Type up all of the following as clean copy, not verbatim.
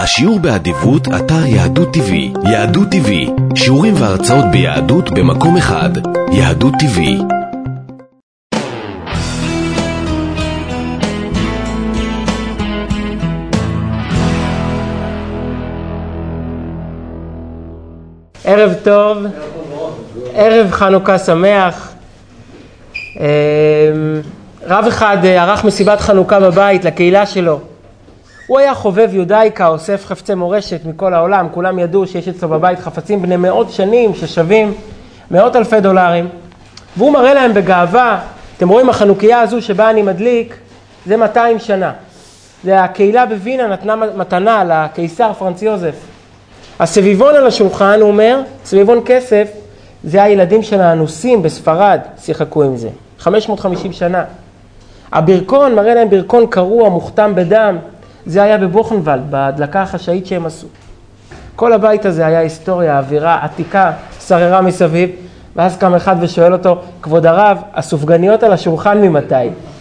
השיעור באדיבות, אתר יהדות TV. יהדות TV, שיעורים והרצאות ביהדות במקום אחד. יהדות TV. ערב טוב, ערב חנוכה שמח. רב אחד ערך מסיבת חנוכה בבית לקהילה שלו. הוא היה חובב יודאיקה, אוסף חפצי מורשת מכל העולם. כולם ידעו שיש אצלו בבית חפצים בני מאות שנים ששווים מאות אלפי דולרים. והוא מראה להם בגאווה, אתם רואים החנוכיה הזו שבה אני מדליק, זה 200 שנה. זה הקהילה בווינה נתנה מתנה לקיסר פרנץ יוזף. הסביבון על השולחן, הוא אומר, סביבון כסף, זה הילדים של האנוסים בספרד, שיחקו עם זה. 550 שנה. הברכון, מראה להם ברכון קרוע, מוכתם בדם, זה היה בבוכנוולד, בהדלקה החשאית שהם עשו. כל הבית הזה היה היסטוריה, אווירה עתיקה, שררה מסביב, ואז קם אחד ושואל אותו, כבוד הרב, הסופגניות על השולחן ממתי?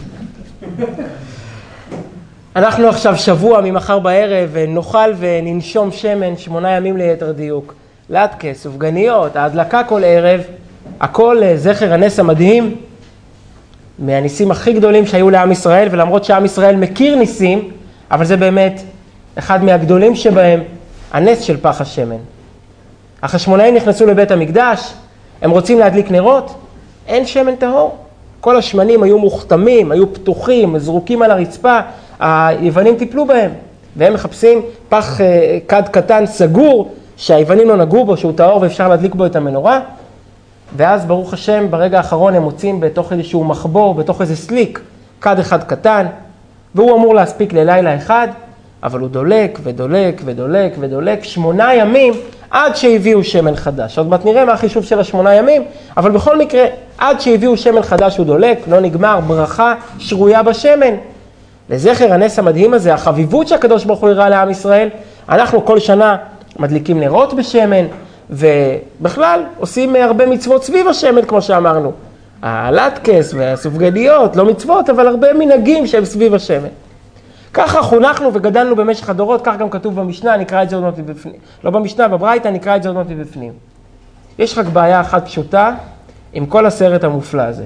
אנחנו עכשיו שבוע ממחר בערב נאכל וננשום שמן 8 ימים ליתר דיוק. לטקה, סופגניות, ההדלקה כל ערב, הכל זכר הנס המדהים, מהניסים הכי גדולים שהיו לעם ישראל, ולמרות שעם ישראל מכיר ניסים, אבל זה באמת אחד מהגדולים שבהם, הנס של פח השמן. החשמונאים נכנסו לבית המקדש, הם רוצים להדליק נרות, אין שמן טהור. כל השמנים היו מוכתמים, היו פתוחים, זרוקים על הרצפה, היוונים טיפלו בהם, והם מחפשים פח קד קטן סגור, שהיוונים לא נגעו בו, שהוא טהור ואפשר להדליק בו את המנורה, ואז ברוך השם ברגע האחרון הם מוצאים בתוך איזשהו מחבור, בתוך איזה סליק, קד אחד קטן, והוא אמור להספיק ללילה אחד, אבל הוא דולק ודולק ודולק ודולק 8 ימים עד שהביאו שמן חדש. עוד מעט נראה מה החישוב של 8 ימים, אבל בכל מקרה, עד שהביאו שמן חדש הוא דולק, לא נגמר, ברכה שרויה בשמן. לזכר הנס המדהים הזה, החביבות שהקדוש ברוך הוא הראה לעם ישראל, אנחנו כל שנה מדליקים נרות בשמן, ובכלל עושים הרבה מצוות סביב השמן, כמו שאמרנו. הלטקס והסופגניות, לא מצוות, אבל הרבה מנהגים שהם סביב השמן. ככה חונכנו וגדלנו במשך הדורות, כך גם כתוב במשנה, נקרא את זה עוד מעט מבפנים. לא במשנה, בברייתא, נקרא את זה עוד מעט מבפנים. יש רק בעיה אחת פשוטה עם כל הסרט המופלא הזה.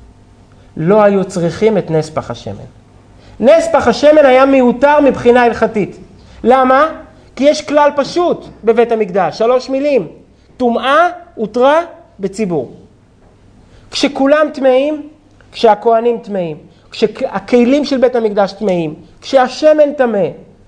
לא היו צריכים את נס פח השמן. נס פח השמן היה מיותר מבחינה הלכתית. למה? כי יש כלל פשוט בבית המקדש, 3 מילים. טומאה הותרה בציבור. כשכולם טמאים, כשהכהנים טמאים, כשהכלים של בית המקדש טמאים, כשהשמן טמא,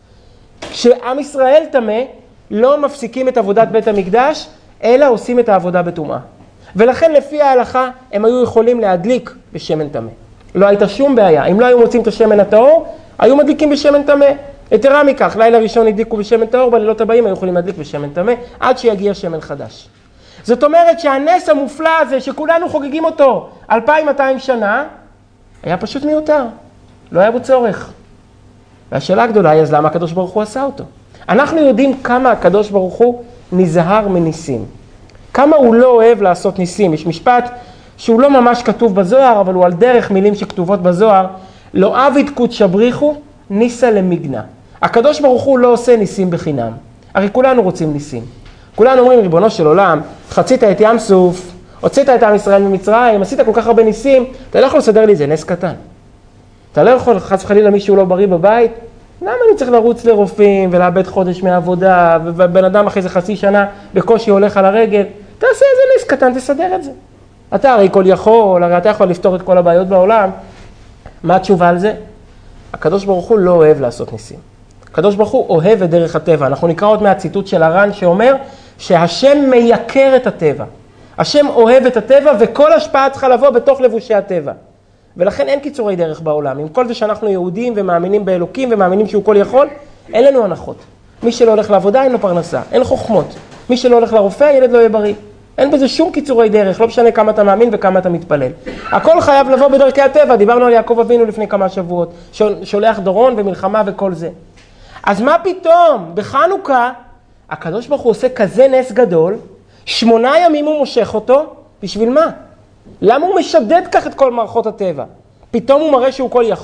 כשעם ישראל טמא, לא מפסיקים את עבודת בית המקדש, אלא עושים את העבודה בטומאה. ולכן לפי ההלכה הם היו יכולים להדליק בשמן טמא. לא הייתה שום בעיה. אם לא היו מוצאים את השמן הטהור, היו מדליקים בשמן טמא. יתרה מכך, לילה ראשון הדליקו בשמן טהור, בלילות הבאים היו יכולים להדליק בשמן טמא, עד שיגיע שמן חדש. זאת אומרת שהנס המופלא הזה, שכולנו חוגגים אותו 2200 שנה, היה פשוט מיותר. לא היה בו צורך. והשאלה הגדולה היא, אז למה הקדוש ברוך הוא עשה אותו? אנחנו יודעים כמה הקדוש ברוך הוא נזהר מניסים. כמה הוא לא אוהב לעשות ניסים. יש משפט שהוא לא ממש כתוב בזוהר, אבל הוא על דרך מילים שכתובות בזוהר. לא אביד קודש בריחו, ניסה למגנה. הקדוש ברוך הוא לא עושה ניסים בחינם. הרי כולנו רוצים ניסים. כולנו אומרים, ריבונו של עולם, חצית את ים סוף, הוצאת את עם ישראל ממצרים, עשית כל כך הרבה ניסים, אתה לא יכול לסדר לי איזה נס קטן. אתה לא יכול, חס וחלילה מישהו לא בריא בבית, למה אני צריך לרוץ לרופאים ולאבד חודש מהעבודה, ובן אדם אחרי זה חצי שנה בקושי הולך על הרגל, תעשה איזה נס קטן, תסדר את זה. אתה הרי כל יכול, הרי אתה יכול לפתור את כל הבעיות בעולם. מה התשובה על זה? הקדוש ברוך הוא לא אוהב לעשות ניסים. הקדוש ברוך הוא אוהב את דרך הטבע. אנחנו נקרא עוד מהציטוט של הר"ן שאומר שהשם מייקר את הטבע. השם אוהב את הטבע וכל השפעה צריכה לבוא בתוך לבושי הטבע. ולכן אין קיצורי דרך בעולם. עם כל זה שאנחנו יהודים ומאמינים באלוקים ומאמינים שהוא כל יכול, אין לנו הנחות. מי שלא הולך לעבודה אין לו פרנסה, אין חוכמות. מי שלא הולך לרופא, ילד לא יהיה בריא. אין בזה שום קיצורי דרך, לא משנה כמה אתה מאמין וכמה אתה מתפלל. הכל חייב לבוא בדרכי הטבע, דיברנו על יעקב אבינו לפני כמה שבועות, שולח דורון ומלחמה וכל זה. אז מה פתאום? בחנוכה, הקדוש ברוך הוא עושה כזה נס גדול, 8 ימים הוא מושך אותו, בשביל מה? למה הוא משדד כך את כל מערכות הטבע? פתאום הוא מראה שהוא כל יכול?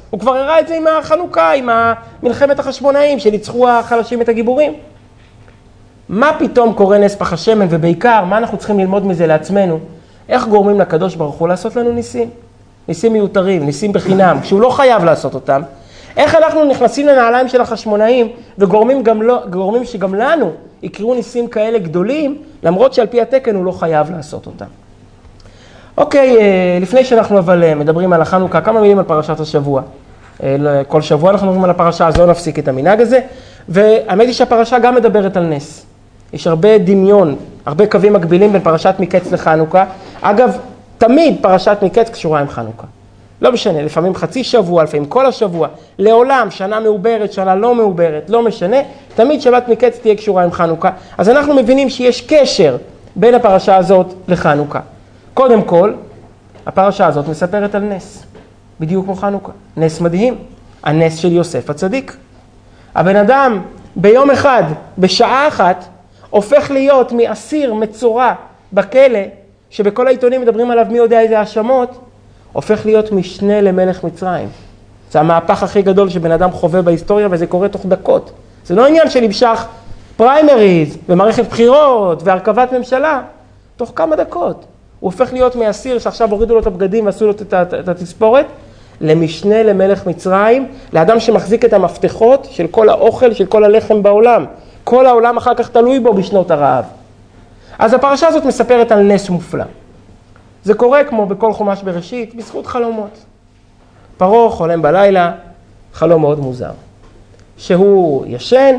הוא כבר הראה את זה עם החנוכה, עם מלחמת החשמונאים, שניצחו החלשים את הגיבורים. מה פתאום קורה נס פח השמן, ובעיקר, מה אנחנו צריכים ללמוד מזה לעצמנו? איך גורמים לקדוש ברוך הוא לעשות לנו ניסים? ניסים מיותרים, ניסים בחינם, כשהוא לא חייב לעשות אותם. איך אנחנו נכנסים לנעליים של החשמונאים, וגורמים שגם לנו יקראו ניסים כאלה גדולים, למרות שעל פי התקן הוא לא חייב לעשות אותם. אוקיי, לפני שאנחנו אבל מדברים על החנוכה, כמה מילים על פרשת השבוע. כל שבוע אנחנו מדברים על הפרשה, אז לא נפסיק את המנהג הזה. והאמת היא שהפרשה גם מדברת על נס. יש הרבה דמיון, הרבה קווים מקבילים בין פרשת מקץ לחנוכה. אגב, תמיד פרשת מקץ קשורה עם חנוכה. לא משנה, לפעמים חצי שבוע, לפעמים כל השבוע, לעולם, שנה מעוברת, שנה לא מעוברת, לא משנה, תמיד שבת מקץ תהיה קשורה עם חנוכה. אז אנחנו מבינים שיש קשר בין הפרשה הזאת לחנוכה. קודם כל, הפרשה הזאת מספרת על נס, בדיוק כמו חנוכה. נס מדהים, הנס של יוסף הצדיק. הבן אדם ביום אחד, בשעה אחת, הופך להיות מאסיר מצורע בכלא, שבכל העיתונים מדברים עליו מי יודע איזה האשמות, הופך להיות משנה למלך מצרים. זה המהפך הכי גדול שבן אדם חווה בהיסטוריה, וזה קורה תוך דקות. זה לא עניין שנמשך פריימריז ומערכת בחירות והרכבת ממשלה, תוך כמה דקות. הוא הופך להיות מאסיר שעכשיו הורידו לו את הבגדים ועשו לו את התספורת, למשנה למלך מצרים, לאדם שמחזיק את המפתחות של כל האוכל, של כל הלחם בעולם. כל העולם אחר כך תלוי בו בשנות הרעב. אז הפרשה הזאת מספרת על נס מופלא. זה קורה כמו בכל חומש בראשית, בזכות חלומות. פרעה חולם בלילה, חלום מאוד מוזר. שהוא ישן,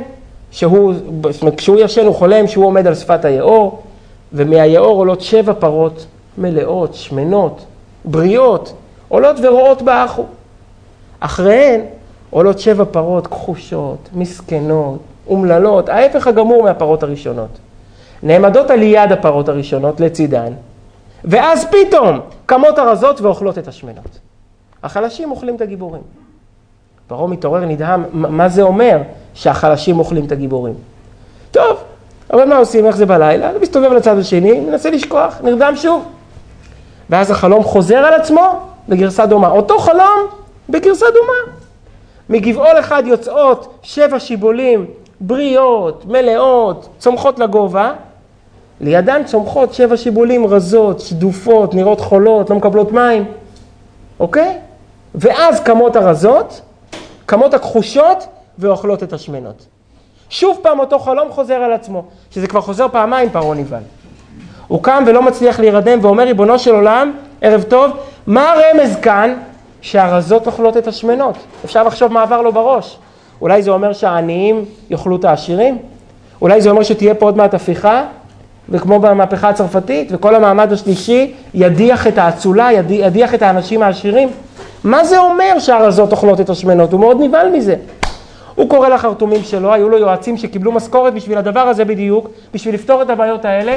כשהוא ישן הוא חולם שהוא עומד על שפת היאור, ומהיאור עולות 7 פרות מלאות, שמנות, בריאות, עולות ורואות באחו. אחריהן עולות 7 פרות כחושות, מסכנות, אומללות, ההפך הגמור מהפרות הראשונות. נעמדות על יד הפרות הראשונות לצידן, ואז פתאום קמות הרזות ואוכלות את השמנות. החלשים אוכלים את הגיבורים. פרעה מתעורר נדהם, מה זה אומר שהחלשים אוכלים את הגיבורים? טוב, אבל מה עושים? איך זה בלילה? אני מסתובב לצד השני, מנסה לשכוח, נרדם שוב. ואז החלום חוזר על עצמו בגרסה דומה. אותו חלום בגרסה דומה. מגבעול אחד יוצאות 7 שיבולים, בריאות, מלאות, צומחות לגובה. לידן צומחות 7 שיבולים רזות, שדופות, נראות חולות, לא מקבלות מים. אוקיי? ואז קמות הרזות, קמות הכחושות ואוכלות את השמנות. שוב פעם אותו חלום חוזר על עצמו, שזה כבר חוזר פעמיים פרעה נבהל. הוא קם ולא מצליח להירדם ואומר, ריבונו של עולם, ערב טוב, מה הרמז כאן שהרזות אוכלות את השמנות? אפשר לחשוב מה עבר לו בראש. אולי זה אומר שהעניים יאכלו את העשירים? אולי זה אומר שתהיה פה עוד מעט הפיכה, וכמו במהפכה הצרפתית, וכל המעמד השלישי ידיח את האצולה, ידיח את האנשים העשירים? מה זה אומר שהרזות אוכלות את השמנות? הוא מאוד נבהל מזה. הוא קורא לחרטומים שלו, היו לו יועצים שקיבלו משכורת בשביל הדבר הזה בדיוק, בשביל לפתור את הבעיות האלה.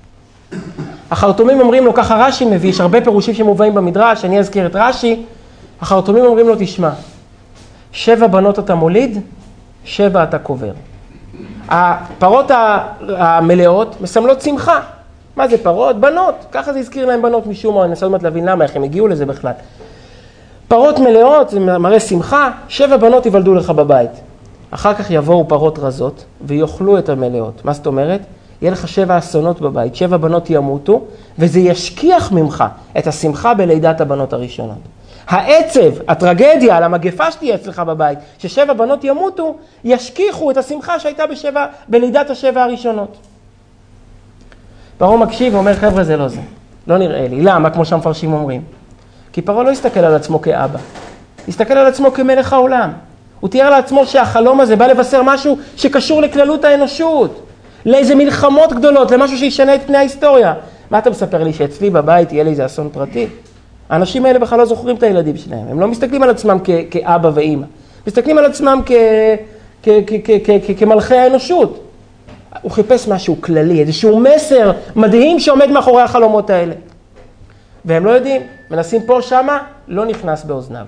החרטומים אומרים לו, ככה רש"י מביא, יש הרבה פירושים שמובאים במדרש, אני אזכיר את רש"י. החרטומים אומרים לו, תשמע, 7 בנות אתה מוליד, 7 אתה קובר. הפרות המלאות מסמלות שמחה. מה זה פרות? בנות. ככה זה הזכיר להם בנות משום מה, אני אנסה עוד מעט להבין למה, איך הם הגיעו לזה בכלל. פרות מלאות, זה מראה שמחה, 7 בנות יוולדו לך בבית. אחר כך יבואו פרות רזות ויאכלו את המלאות. מה זאת אומרת? יהיה לך 7 אסונות בבית, 7 בנות ימותו, וזה ישכיח ממך את השמחה בלידת הבנות הראשונות. העצב, הטרגדיה על המגפה שתהיה אצלך בבית, ש7 בנות ימותו, ישכיחו את השמחה שהייתה בלידת 7 הראשונות. פרעה מקשיב ואומר, חבר'ה, זה לא זה. לא נראה לי. למה? כמו שהמפרשים אומרים. כי פרעה לא הסתכל על עצמו כאבא. הסתכל על עצמו כמלך העולם. הוא תיאר לעצמו שהחלום הזה בא לבשר משהו שקשור לכללות האנושות. לאיזה מלחמות גדולות, למשהו שישנה את פני ההיסטוריה. מה אתה מספר לי שאצלי בבית יהיה לי איזה אסון פרטי? האנשים האלה בכלל לא זוכרים את הילדים שלהם. הם לא מסתכלים על עצמם כאבא ואמא. מסתכלים על עצמם כמלכי האנושות. הוא חיפש משהו כללי, איזשהו מסר מדהים שעומד מאחורי החלומות האלה. והם לא יודעים, מנסים פה שמה, לא נכנס באוזניו.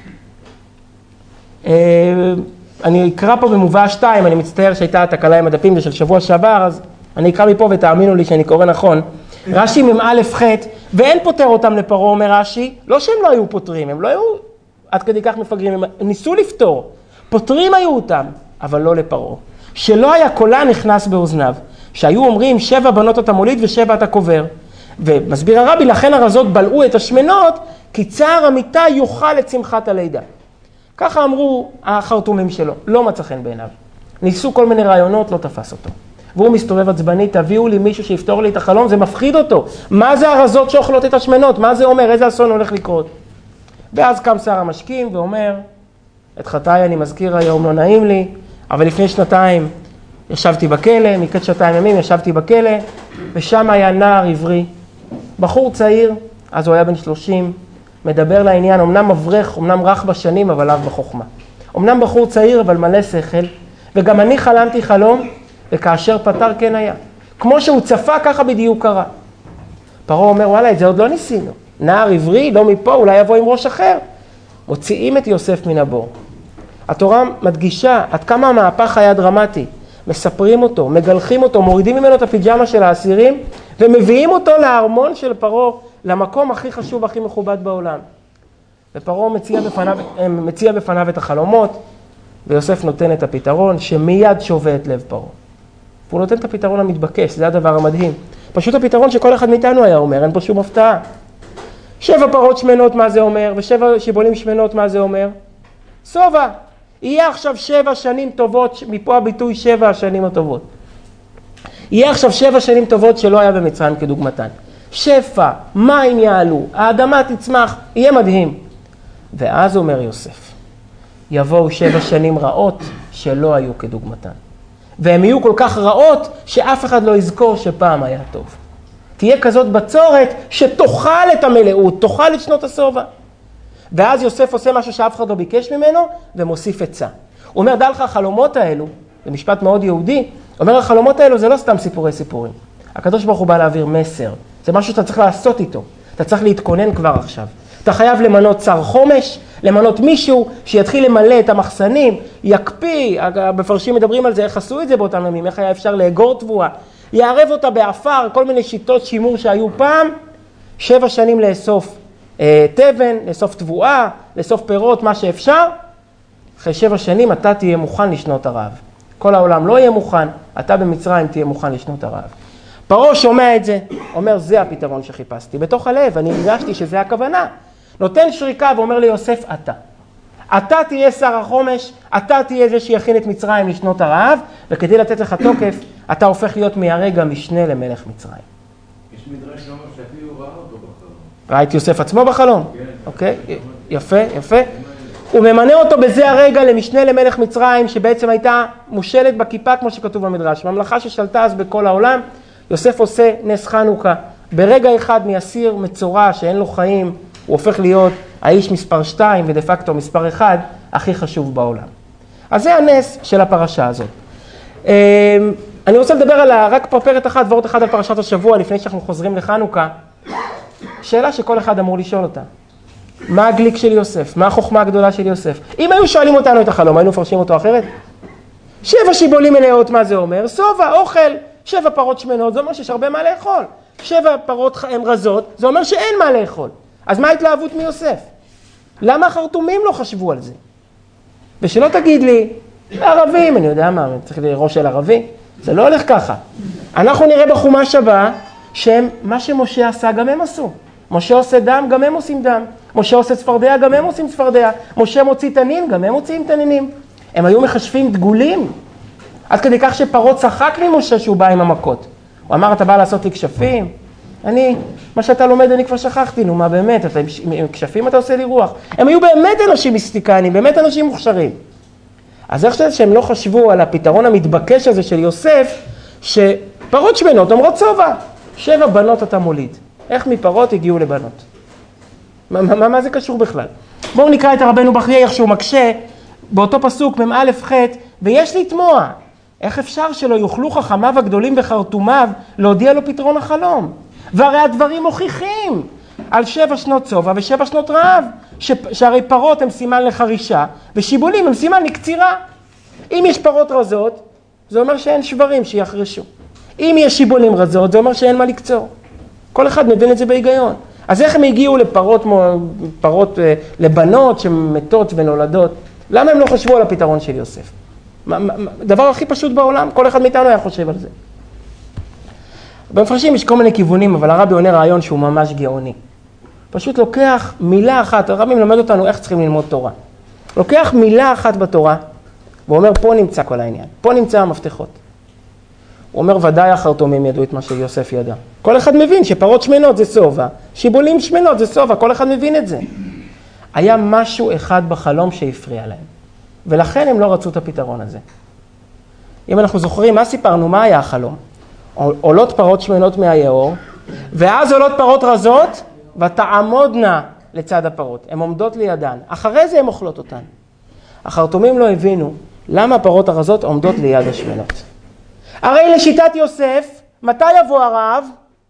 אני אקרא פה במובא 2, אני מצטער שהייתה התקלה עם הדפים, זה של שבוע שעבר, אז אני אקרא מפה ותאמינו לי שאני קורא נכון. רש"י מ"א ח' ואין פותר אותם לפרעה, אומר רש"י, לא שהם לא היו פותרים, הם לא היו עד כדי כך מפגרים, הם ניסו לפתור, פותרים היו אותם, אבל לא לפרעה. שלא היה קולה נכנס באוזניו, שהיו אומרים 7 בנות אתה מוליד ו7 אתה קובר. ומסביר הרבי, לכן הרזות בלעו את השמנות, כי צער המיטה יאכל את שמחת הלידה. ככה אמרו החרטומים שלו, לא מצא חן בעיניו. ניסו כל מיני רעיונות, לא תפס אותו. והוא מסתובב עצבני, תביאו לי מישהו שיפתור לי את החלום, זה מפחיד אותו. מה זה הרזות שאוכלות את השמנות? מה זה אומר? איזה אסון הולך לקרות? ואז קם שר המשקים ואומר, את חטאי אני מזכיר היום, לא נעים לי, אבל לפני 2 ישבתי בכלא, מקץ 2 ימים ישבתי בכלא, ושם היה נער עברי, בחור צעיר, אז הוא היה בן 30, מדבר לעניין, אמנם מברך, אמנם רך בשנים, אבל אב בחוכמה. אמנם בחור צעיר, אבל מלא שכל, וגם אני חלמתי חלום, וכאשר פתר כן היה. כמו שהוא צפה, ככה בדיוק קרה. פרעה אומר, וואלה, את זה עוד לא ניסינו. נער עברי, לא מפה, אולי יבוא עם ראש אחר. מוציאים את יוסף מן הבור. התורה מדגישה עד כמה המהפך היה דרמטי. מספרים אותו, מגלחים אותו, מורידים ממנו את הפיג'מה של האסירים, ומביאים אותו לארמון של פרעה, למקום הכי חשוב, הכי מכובד בעולם. ופרעה מציע בפניו את החלומות, ויוסף נותן את הפתרון, שמיד שובה את לב פרעה. והוא נותן את הפתרון המתבקש, זה הדבר המדהים. פשוט הפתרון שכל אחד מאיתנו היה אומר, אין פה שום הפתעה. 7 פרות שמנות, מה זה אומר? ו7 שיבולים שמנות, מה זה אומר? סובה. יהיה עכשיו 7 שנים טובות, מפה הביטוי 7 השנים הטובות. יהיה עכשיו 7 שנים טובות שלא היה במצרים כדוגמתן. שפע, מים יעלו, האדמה תצמח, יהיה מדהים. ואז אומר יוסף, יבואו 7 שנים רעות שלא היו כדוגמתן. והן יהיו כל כך רעות שאף אחד לא יזכור שפעם היה טוב. תהיה כזאת בצורת שתאכל את המלאות, תאכל את שנות הסובה. ואז יוסף עושה משהו שאף אחד לא ביקש ממנו ומוסיף עצה. הוא אומר, דע לך, החלומות האלו, זה משפט מאוד יהודי, אומר, החלומות האלו זה לא סתם סיפורים. הקדוש ברוך הוא בא להעביר מסר. זה משהו שאתה צריך לעשות איתו. אתה צריך להתכונן כבר עכשיו. אתה חייב למנות שר חומש, למנות מישהו שיתחיל למלא את המחסנים, יקפיא, המפרשים מדברים על זה, איך עשו את זה באותם ימים, איך היה אפשר לאגור תבואה, יערב אותה באפר, כל מיני שיטות שימור שהיו פעם, 7 שנים לאסוף תבן, לאסוף תבואה, לאסוף פירות, מה שאפשר. אחרי 7 שנים אתה תהיה מוכן לשנות הרעב. כל העולם לא יהיה מוכן, אתה במצרים תהיה מוכן לשנות הרעב. פרעה שומע את זה, אומר, זה הפתרון שחיפשתי. בתוך הלב, אני הרגשתי שזה הכוונה. נותן שריקה ואומר ליוסף, אתה תהיה שר החומש, אתה תהיה זה שיכין את מצרים לשנות הרעב, וכדי לתת לך תוקף, אתה הופך להיות מהרגע משנה למלך מצרים. יש מדרש שאומר שאפילו ראה אותו בחלום. ראה את יוסף עצמו בחלום? כן. אוקיי, יפה. הוא ממנה אותו בזה הרגע למשנה למלך מצרים, שבעצם הייתה מושלת בכיפה, כמו שכתוב במדרש. ממלכה ששלטה אז בכל העולם, יוסף עושה נס חנוכה. ברגע אחד מאסיר מצורע שאין לו חיים, הוא הופך להיות האיש מספר 2 ודה פקטו מספר 1 הכי חשוב בעולם. אז זה הנס של הפרשה הזאת. אני רוצה לדבר על רק פרפרת אחת, וורט אחד על פרשת השבוע, לפני שאנחנו חוזרים לחנוכה. שאלה שכל אחד אמור לשאול אותה. מה הגליק של יוסף? מה החוכמה הגדולה של יוסף? אם היו שואלים אותנו את החלום, היינו מפרשים אותו אחרת? 7 שיבולים מלאות, מה זה אומר? סובה, אוכל, 7 פרות שמנות, זה אומר שיש הרבה מה לאכול. 7 פרות הן רזות, זה אומר שאין מה לאכול. אז מה ההתלהבות מיוסף? למה החרטומים לא חשבו על זה? ושלא תגיד לי, ערבים, אני יודע מה, צריך לראש של ערבי, זה לא הולך ככה. אנחנו נראה בחומש הבא, שהם, מה שמשה עשה, גם הם עשו. משה עושה דם, גם הם עושים דם. משה עושה צפרדע, גם הם עושים צפרדע. משה מוציא תנין, גם הם מוציאים תנינים. הם היו מחשבים דגולים. עד כדי כך שפרעה צחק ממשה שהוא בא עם המכות. הוא אמר, אתה בא לעשות לי כשפים? מה שאתה לומד אני כבר שכחתי, נו מה באמת, עם כשפים אתה עושה לי רוח. הם היו באמת אנשים מיסטיקנים, באמת אנשים מוכשרים. אז איך שהם לא חשבו על הפתרון המתבקש הזה של יוסף, שפרות שמנות אומרות סובה, 7 בנות אתה מוליד. איך מפרות הגיעו לבנות? מה זה קשור בכלל? בואו נקרא את הרבנו בחייא איך שהוא מקשה, באותו פסוק מ"א ח' ויש לתמוע, איך אפשר שלא יוכלו חכמיו הגדולים וחרטומיו להודיע לו פתרון החלום? והרי הדברים מוכיחים על 7 שנות סובה ו7 שנות רעב, שהרי פרות הם סימן לחרישה ושיבולים הם סימן לקצירה. אם יש פרות רזות, זה אומר שאין שברים שיחרשו. אם יש שיבולים רזות, זה אומר שאין מה לקצור. כל אחד מבין את זה בהיגיון. אז איך הם הגיעו לפרות, לבנות שמתות ונולדות? למה הם לא חשבו על הפתרון של יוסף? דבר הכי פשוט בעולם, כל אחד מאיתנו היה חושב על זה. במפרשים יש כל מיני כיוונים, אבל הרבי עונה רעיון שהוא ממש גאוני. פשוט לוקח מילה אחת, הרבי מלמד אותנו איך צריכים ללמוד תורה. לוקח מילה אחת בתורה, ואומר פה נמצא כל העניין, פה נמצא המפתחות. הוא אומר ודאי החרטומים ידעו את מה שיוסף ידע. כל אחד מבין שפרות שמנות זה סובה, שיבולים שמנות זה סובה, כל אחד מבין את זה. היה משהו אחד בחלום שהפריע להם, ולכן הם לא רצו את הפתרון הזה. אם אנחנו זוכרים, מה סיפרנו? מה היה החלום? עולות פרות שמנות מהיאור, ואז עולות פרות רזות, ותעמודנה לצד הפרות. הן עומדות לידן. אחרי זה הן אוכלות אותן. החרטומים לא הבינו למה הפרות הרזות עומדות ליד השמנות. הרי לשיטת יוסף, מתי יבוא הרעב?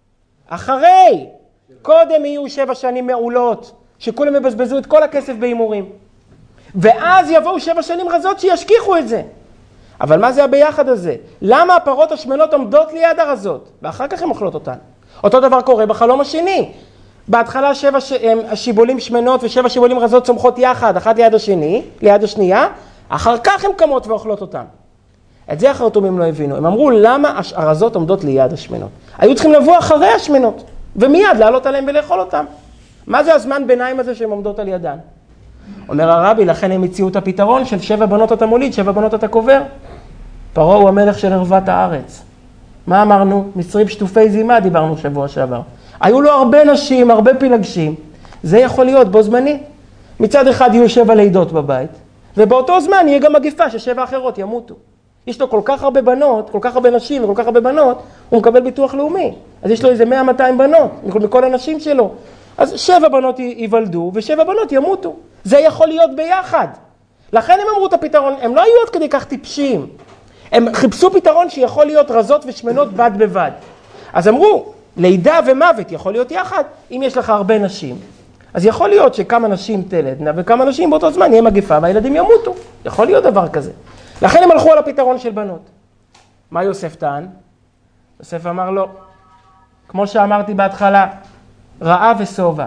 אחרי. קודם יהיו 7 שנים מעולות, שכולם מבזבזו את כל הכסף בהימורים. ואז יבואו 7 שנים רזות שישכיחו את זה. אבל מה זה הביחד הזה? למה הפרות השמנות עומדות ליד הרזות? ואחר כך הן אוכלות אותן. אותו דבר קורה בחלום השני. בהתחלה 7 שיבולים שמנות ו7 שיבולים רזות צומחות יחד, אחת ליד השנייה, אחר כך הן קמות ואוכלות אותן. את זה החרטומים לא הבינו. הם אמרו למה הרזות עומדות ליד השמנות. היו צריכים לבוא אחרי השמנות, ומיד לעלות עליהם ולאכול אותם. מה זה הזמן ביניים הזה שהן עומדות על ידן? אומר הרבי, לכן הם הציעו את הפתרון של 7 בנות אתה מוליד, 7 בנות אתה קובר. פרעה הוא המלך של ערוות הארץ. מה אמרנו? מצרים שטופי זימה דיברנו שבוע שעבר. היו לו הרבה נשים, הרבה פילגשים. זה יכול להיות בו זמני. מצד אחד יהיו 7 לידות בבית, ובאותו זמן יהיה גם מגיפה ש7 אחרות ימותו. יש לו כל כך הרבה בנות, כל כך הרבה נשים וכל כך הרבה בנות, הוא מקבל ביטוח לאומי. אז יש לו איזה 100-200 בנות, מכל הנשים שלו. אז 7 בנות ייוולדו ו7 בנות ימותו. זה יכול להיות ביחד. לכן הם אמרו את הפתרון, הם לא היו עוד כדי כך טיפשים. הם חיפשו פתרון שיכול להיות רזות ושמנות בד בבד. אז אמרו, לידה ומוות יכול להיות יחד, אם יש לך הרבה נשים. אז יכול להיות שכמה נשים תלדנה וכמה נשים באותו זמן יהיה מגיפה והילדים ימותו. יכול להיות דבר כזה. לכן הם הלכו על הפתרון של בנות. מה יוסף טען? יוסף אמר לו, כמו שאמרתי בהתחלה, רעה וסובה.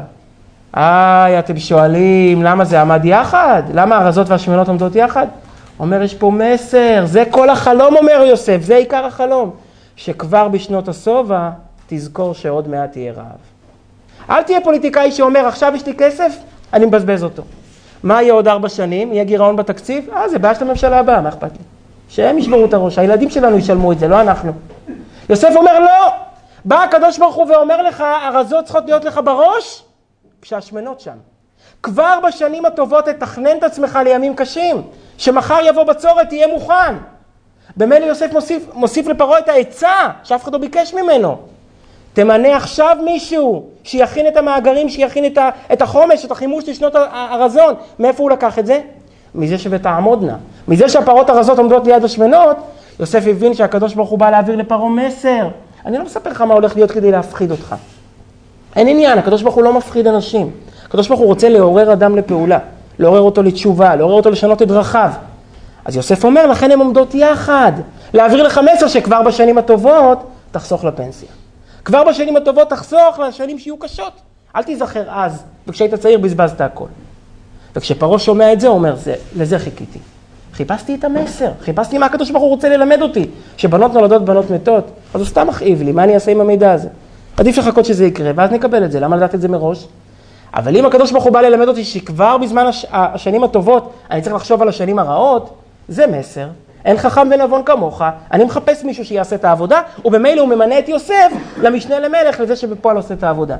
אתם שואלים למה זה עמד יחד? למה הרזות והשמנות עומדות יחד? אומר, יש פה מסר, זה כל החלום אומר יוסף, זה עיקר החלום. שכבר בשנות הסובה תזכור שעוד מעט תהיה רעב. אל תהיה פוליטיקאי שאומר, עכשיו יש לי כסף, אני מבזבז אותו. מה יהיה עוד 4 שנים? יהיה גירעון בתקציב? זה בעיה של הממשלה הבאה, מה אכפת לי? שהם ישברו את הראש, הילדים שלנו ישלמו את זה, לא אנחנו. יוסף אומר, לא! בא הקדוש ברוך הוא ואומר לך, הרזות צריכות להיות לך בראש, כשהשמנות שם. כבר בשנים הטובות תתכנן את עצמך לימים קשים, שמחר יבוא בצורת, תהיה מוכן. במילא יוסף מוסיף לפרעה את העצה, שאף אחד לא ביקש ממנו. תמנה עכשיו מישהו שיכין את המאגרים, שיכין את החומש, את החימוש לשנות הרזון. מאיפה הוא לקח את זה? מזה שבתעמודנה. מזה שהפרות הרזות עומדות ליד השמנות, יוסף הבין שהקדוש ברוך הוא בא להעביר לפרעה מסר. אני לא מספר לך מה הולך להיות כדי להפחיד אותך. אין עניין, הקדוש ברוך הוא לא מפחיד אנשים. הקדוש ברוך הוא רוצה לעורר אדם לפעולה, לעורר אותו לתשובה, לעורר אותו לשנות את דרכיו. אז יוסף אומר, לכן הם עומדות יחד. להעביר לך מסר שכבר בשנים הטובות תחסוך לפנסיה. כבר בשנים הטובות תחסוך לשנים שיהיו קשות. אל תיזכר אז, וכשהיית צעיר בזבזת הכל. וכשפרעה שומע את זה, הוא אומר, לזה חיכיתי. חיפשתי את המסר, חיפשתי מה הקדוש ברוך הוא רוצה ללמד אותי. שבנות נולדות בנות מתות, אז הוא סתם מכאיב לי, מה אני אעשה עם המידע הזה? עדיף לחכות שזה יקרה, ואז נקבל את זה, למה לדעת את זה מראש? אבל אם הקדוש ברוך הוא בא ללמד אותי שכבר בזמן השנים הטובות, אני צריך לחשוב על השנים הרעות, זה מסר. אין חכם ונבון כמוך, אני מחפש מישהו שיעשה את העבודה, ובמילא הוא ממנה את יוסף למשנה למלך, לזה שבפועל עושה את העבודה.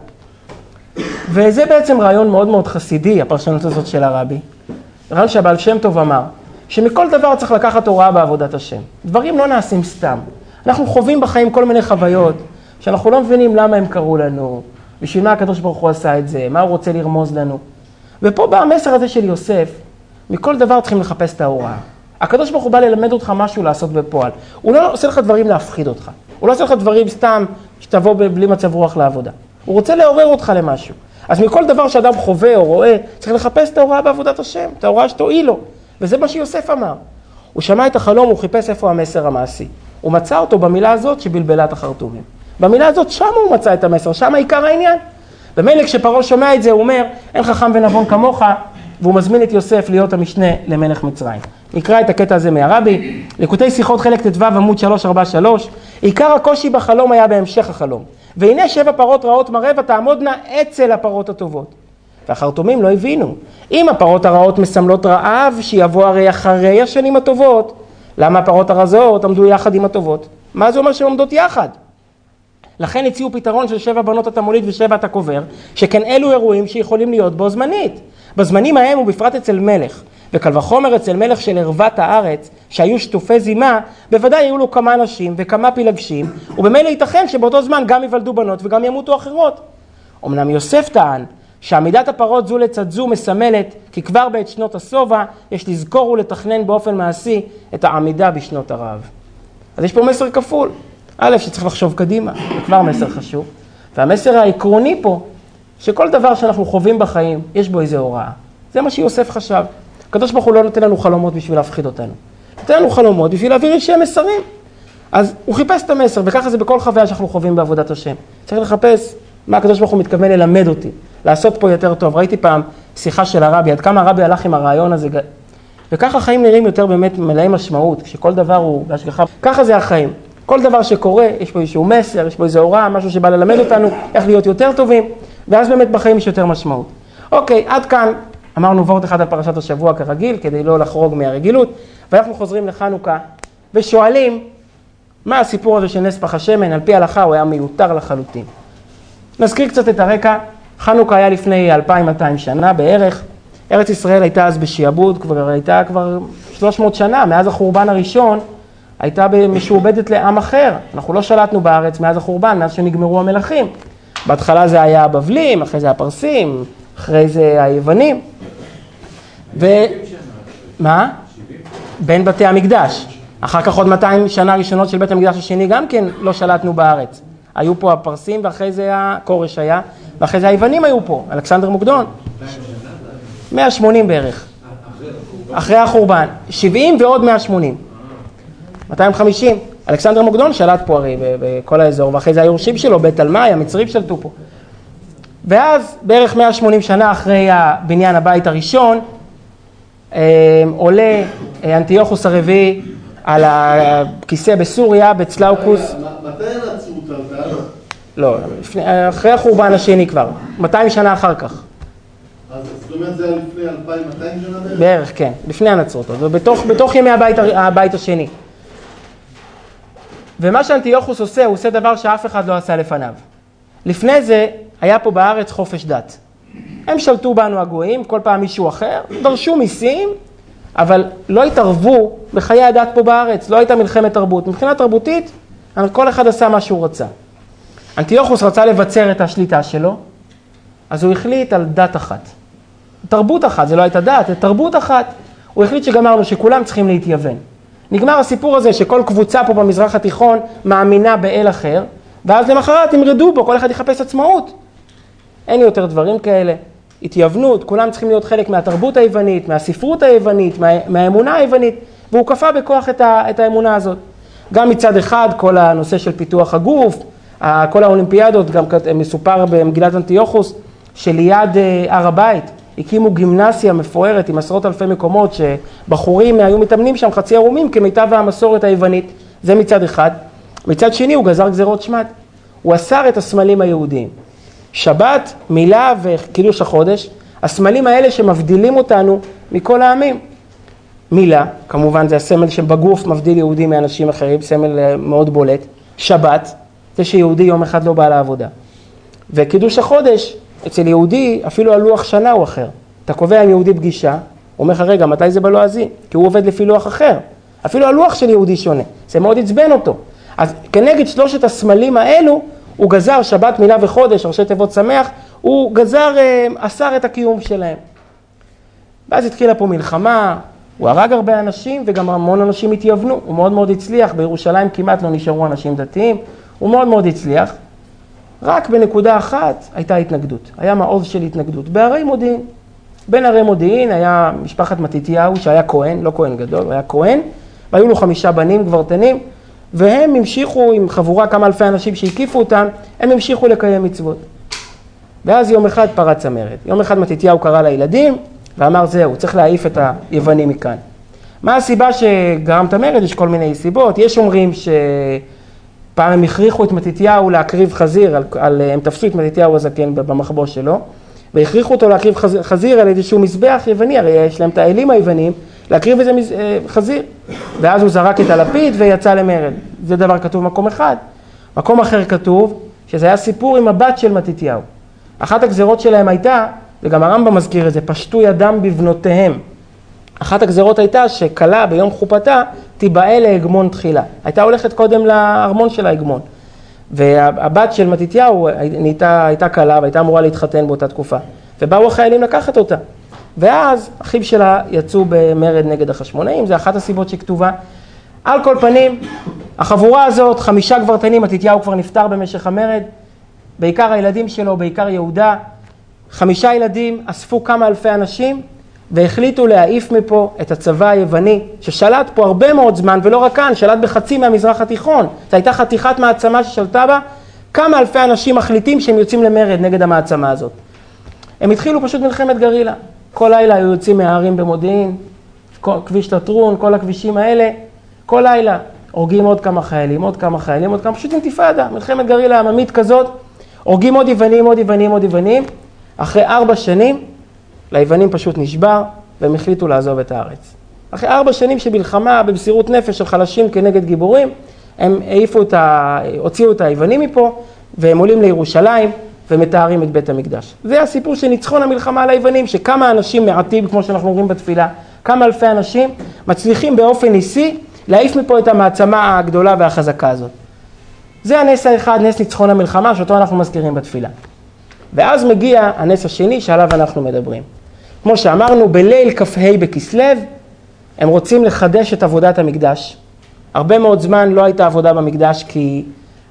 וזה בעצם רעיון מאוד מאוד חסידי, הפרשנות הזאת של הרבי. רעיון שהבעל שם טוב אמר, שמכל דבר צריך לקחת הוראה בעבודת השם. דברים לא נעשים סתם. אנחנו חווים בחיים כל מיני חוויות, שאנחנו לא מבינים למה הם קרו לנו, בשביל מה הקדוש ברוך הוא עשה את זה, מה הוא רוצה לרמוז לנו. ופה בא המסר הזה של יוסף, מכל דבר צריכים לחפש את ההוראה. הקדוש ברוך הוא בא ללמד אותך משהו לעשות בפועל. הוא לא עושה לך דברים להפחיד אותך. הוא לא עושה לך דברים סתם שתבוא בלי מצב רוח לעבודה. הוא רוצה לעורר אותך למשהו. אז מכל דבר שאדם חווה או רואה, צריך לחפש את ההוראה בעבודת השם, את ההוראה שתועיל לו. וזה מה שיוסף אמר. הוא שמע את החלום, הוא חיפש איפה המסר המעשי. הוא מצא אותו במילה הזאת שבלבלה את החרטומים. במילה הזאת שם הוא מצא את המסר, שם עיקר העניין. במילא כשפרעה שומע את זה הוא אומר, אין חכם ונבון כמוך, והוא מזמין את יוסף להיות המשנה למלך מצרים. נקרא את הקטע הזה מהרבי, ליקוטי שיחות חלק ט"ו עמוד 343, עיקר הקושי בחלום היה בהמשך החלום. והנה 7 פרות רעות מראה ותעמודנה אצל הפרות הטובות. והחרטומים לא הבינו, אם הפרות הרעות מסמלות רעב שיבוא הרי אחרי השנים הטובות, למה הפרות הרזות עמדו יחד עם הטובות? מה זה אומר שהן עומדות יחד? לכן הציעו פתרון של 7 בנות התמולית ו7 הקובר, שכן אלו אירועים שיכולים להיות בו זמנית. בזמנים ההם ובפרט אצל מלך, וקל וחומר אצל מלך של ערוות הארץ, שהיו שטופי זימה, בוודאי היו לו כמה נשים וכמה פילגשים, ובמילא ייתכן שבאותו זמן גם יוולדו בנות וגם ימותו אחרות. אמנם יוסף טען שעמידת הפרות זו לצד זו מסמלת, כי כבר בעת שנות הסובה יש לזכור ולתכנן באופן מעשי את העמידה בשנות הרעב. אז יש פה מסר כפול. א', שצריך לחשוב קדימה, זה כבר מסר חשוב. והמסר העקרוני פה, שכל דבר שאנחנו חווים בחיים, יש בו איזו הוראה. זה מה שיוסף חשב. הקדוש ברוך הוא לא נותן לנו חלומות בשביל להפחיד אותנו. נותן לנו חלומות בשביל להעביר איזשהם מסרים. אז הוא חיפש את המסר, וככה זה בכל חוויה שאנחנו חווים בעבודת השם. צריך לחפש מה הקדוש ברוך הוא מתכוון ללמד אותי, לעשות פה יותר טוב. ראיתי פעם שיחה של הרבי, עד כמה הרבי הלך עם הרעיון הזה, וככה החיים נראים יותר באמת מלאי משמעות, כשכל דבר הוא בהשגחה. ככה זה החיים. כל דבר שקורה, יש פה איזשהו מסר, יש פה איזו הוראה, משהו שבא ללמד אותנו איך להיות יותר טובים, ואז באמת בחיים יש יותר משמעות. אוקיי, עד כאן אמרנו וורט אחד על פרשת השבוע כרגיל, כדי לא לחרוג מהרגילות, ואנחנו חוזרים לחנוכה ושואלים, מה הסיפור הזה של נס פח השמן? על פי ההלכה הוא היה מיותר לחלוטין. נזכיר קצת את הרקע. חנוכה היה לפני 2200 שנה בערך. ארץ ישראל הייתה אז בשיעבוד, הייתה כבר 300 שנה, מאז החורבן הראשון, הייתה משועבדת לעם אחר. אנחנו לא שלטנו בארץ מאז החורבן, מאז שנגמרו המלכים. בהתחלה זה היה הבבלים, אחרי זה הפרסים, אחרי זה היוונים. מה? בין בתי המקדש. אחר כך עוד 200 שנה ראשונות של בית המקדש השני גם כן לא שלטנו בארץ. היו פה הפרסים ואחרי זה הכורש היה, ואחרי זה היוונים היו פה, אלכסנדר מוקדון. 180 בערך. אחרי החורבן. 70 ועוד 180. 250. אלכסנדר מוקדון שלט פה הרי בכל האזור, ואחרי זה היורשים שלו, בית תלמי, המצרים שלטו פה. ואז בערך 180 שנה אחרי בניין הבית הראשון, עולה אנטיוכוס הרביעי על הכיסא בסוריה, בצלאוקוס. מתי נצרו אותם? לא, אחרי החורבן השני כבר, 200 שנה אחר כך. אז זאת אומרת זה היה לפני 2200 שנה בערך? בערך, כן, לפני הנצרות, ובתוך ימי הבית השני. ומה שאנטיוכוס עושה, הוא עושה דבר שאף אחד לא עשה לפניו. לפני זה היה פה בארץ חופש דת. הם שלטו בנו הגויים, כל פעם מישהו אחר, דרשו מיסים, אבל לא התערבו בחיי הדת פה בארץ, לא הייתה מלחמת תרבות. מבחינה תרבותית, כל אחד עשה מה שהוא רצה. אנטיוכוס רצה לבצר את השליטה שלו, אז הוא החליט על דת אחת. תרבות אחת, זה לא הייתה דת, זה תרבות אחת. הוא החליט שגמרנו שכולם צריכים להתייוון. נגמר הסיפור הזה שכל קבוצה פה במזרח התיכון מאמינה באל אחר, ואז למחרת ימרדו בו, כל אחד יחפש עצמאות. אין יותר דברים כאלה. התייוונות, כולם צריכים להיות חלק מהתרבות היוונית, מהספרות היוונית, מהאמונה היוונית, והוא כפה בכוח את האמונה הזאת. גם מצד אחד, כל הנושא של פיתוח הגוף, כל האולימפיאדות, גם מסופר במגילת אנטיוכוס, שליד הר הבית, הקימו גימנסיה מפוארת עם עשרות אלפי מקומות, שבחורים היו מתאמנים שם חצי ערומים כמיטב המסורת היוונית. זה מצד אחד. מצד שני, הוא גזר גזירות שמד. הוא אסר את הסמלים היהודיים. שבת, מילה וקידוש החודש, הסמלים האלה שמבדילים אותנו מכל העמים. מילה, כמובן זה הסמל שבגוף מבדיל יהודי מאנשים אחרים, סמל מאוד בולט. שבת, זה שיהודי יום אחד לא בא לעבודה. וקידוש החודש, אצל יהודי אפילו הלוח שנה הוא אחר. אתה קובע עם יהודי פגישה, הוא אומר לך רגע, מתי זה בלועזי? כי הוא עובד לפי לוח אחר. אפילו הלוח של יהודי שונה. זה מאוד עצבן אותו. אז כנגד שלושת הסמלים האלו, הוא גזר שבת, מילה וחודש, ראשי תיבות שמח, הוא גזר, אסר את הקיום שלהם. ואז התחילה פה מלחמה, הוא הרג הרבה אנשים וגם המון אנשים התייוונו, הוא מאוד מאוד הצליח, בירושלים כמעט לא נשארו אנשים דתיים, הוא מאוד מאוד הצליח, רק בנקודה אחת הייתה התנגדות, היה מעוז של התנגדות, בערי מודיעין. בין ערי מודיעין היה משפחת מתתיהו שהיה כהן, לא כהן גדול, הוא היה כהן, והיו לו 5 בנים גברתנים, והם המשיכו עם חבורה כמה אלפי אנשים שהקיפו אותם, הם המשיכו לקיים מצוות. ואז יום אחד פרץ המרד. יום אחד מתתיהו קרא לילדים ואמר זהו, צריך להעיף את היוונים מכאן. מה הסיבה שגרם את המרד? יש כל מיני סיבות. יש אומרים שפעם הם הכריחו את מתתיהו להקריב חזיר, הם תפסו את מתתיהו הזקן במחבוא שלו, והכריחו אותו להקריב חזיר על איזשהו מזבח יווני, הרי יש להם את האלים היוונים, להקריב איזה חזיר. ואז הוא זרק את הלפיד ויצא למרד. זה דבר כתוב במקום אחד. מקום אחר כתוב שזה היה סיפור עם הבת של מתתיהו. אחת הגזרות שלהם הייתה, וגם הרמב"ם מזכיר את זה, פשטו ידם בבנותיהם. אחת הגזרות הייתה שכלה ביום חופתה תיבאה להגמון תחילה. הייתה הולכת קודם לארמון של ההגמון. והבת של מתתיהו הייתה כלה והייתה אמורה להתחתן באותה תקופה. ובאו החיילים לקחת אותה. ואז אחיו שלה יצאו במרד נגד החשמונאים, זה אחת הסיבות שכתובה. על כל פנים, החבורה הזאת, 5 גברתנים, מתתיהו כבר נפטר במשך המרד, בעיקר הילדים שלו, בעיקר יהודה, 5 ילדים אספו כמה אלפי אנשים, והחליטו להעיף מפה את הצבא היווני, ששלט פה הרבה מאוד זמן, ולא רק כאן, שלט בחצי מהמזרח התיכון. זו הייתה חתיכת מעצמה ששלטה בה, כמה אלפי אנשים מחליטים שהם יוצאים למרד נגד המעצמה הזאת. הם התחילו פשוט מלחמת גרילה. כל לילה היו יוצאים מהערים במודיעין, כביש לטרון, כל הכבישים האלה, כל לילה הורגים עוד כמה חיילים, עוד כמה חיילים, עוד כמה, פשוט אינתיפאדה, מלחמת גרילה עממית כזאת, הורגים עוד יוונים, עוד יוונים, עוד יוונים. אחרי 4 שנים, ליוונים פשוט נשבר, והם החליטו לעזוב את הארץ. אחרי 4 שנים שבלחמה, במסירות נפש של חלשים כנגד גיבורים, הם הוציאו את היוונים מפה, והם עולים לירושלים, ומתארים את בית המקדש. זה הסיפור של ניצחון המלחמה על היוונים, שכמה אנשים מעטים, כמו שאנחנו אומרים בתפילה, כמה אלפי אנשים, מצליחים באופן ניסי, להעיף מפה את המעצמה הגדולה והחזקה הזאת. זה הנס האחד, נס ניצחון המלחמה, שאותו אנחנו מזכירים בתפילה. ואז מגיע הנס השני שעליו אנחנו מדברים. כמו שאמרנו, בליל כ"ה בכסלו, הם רוצים לחדש את עבודת המקדש. הרבה מאוד זמן לא הייתה עבודה במקדש, כי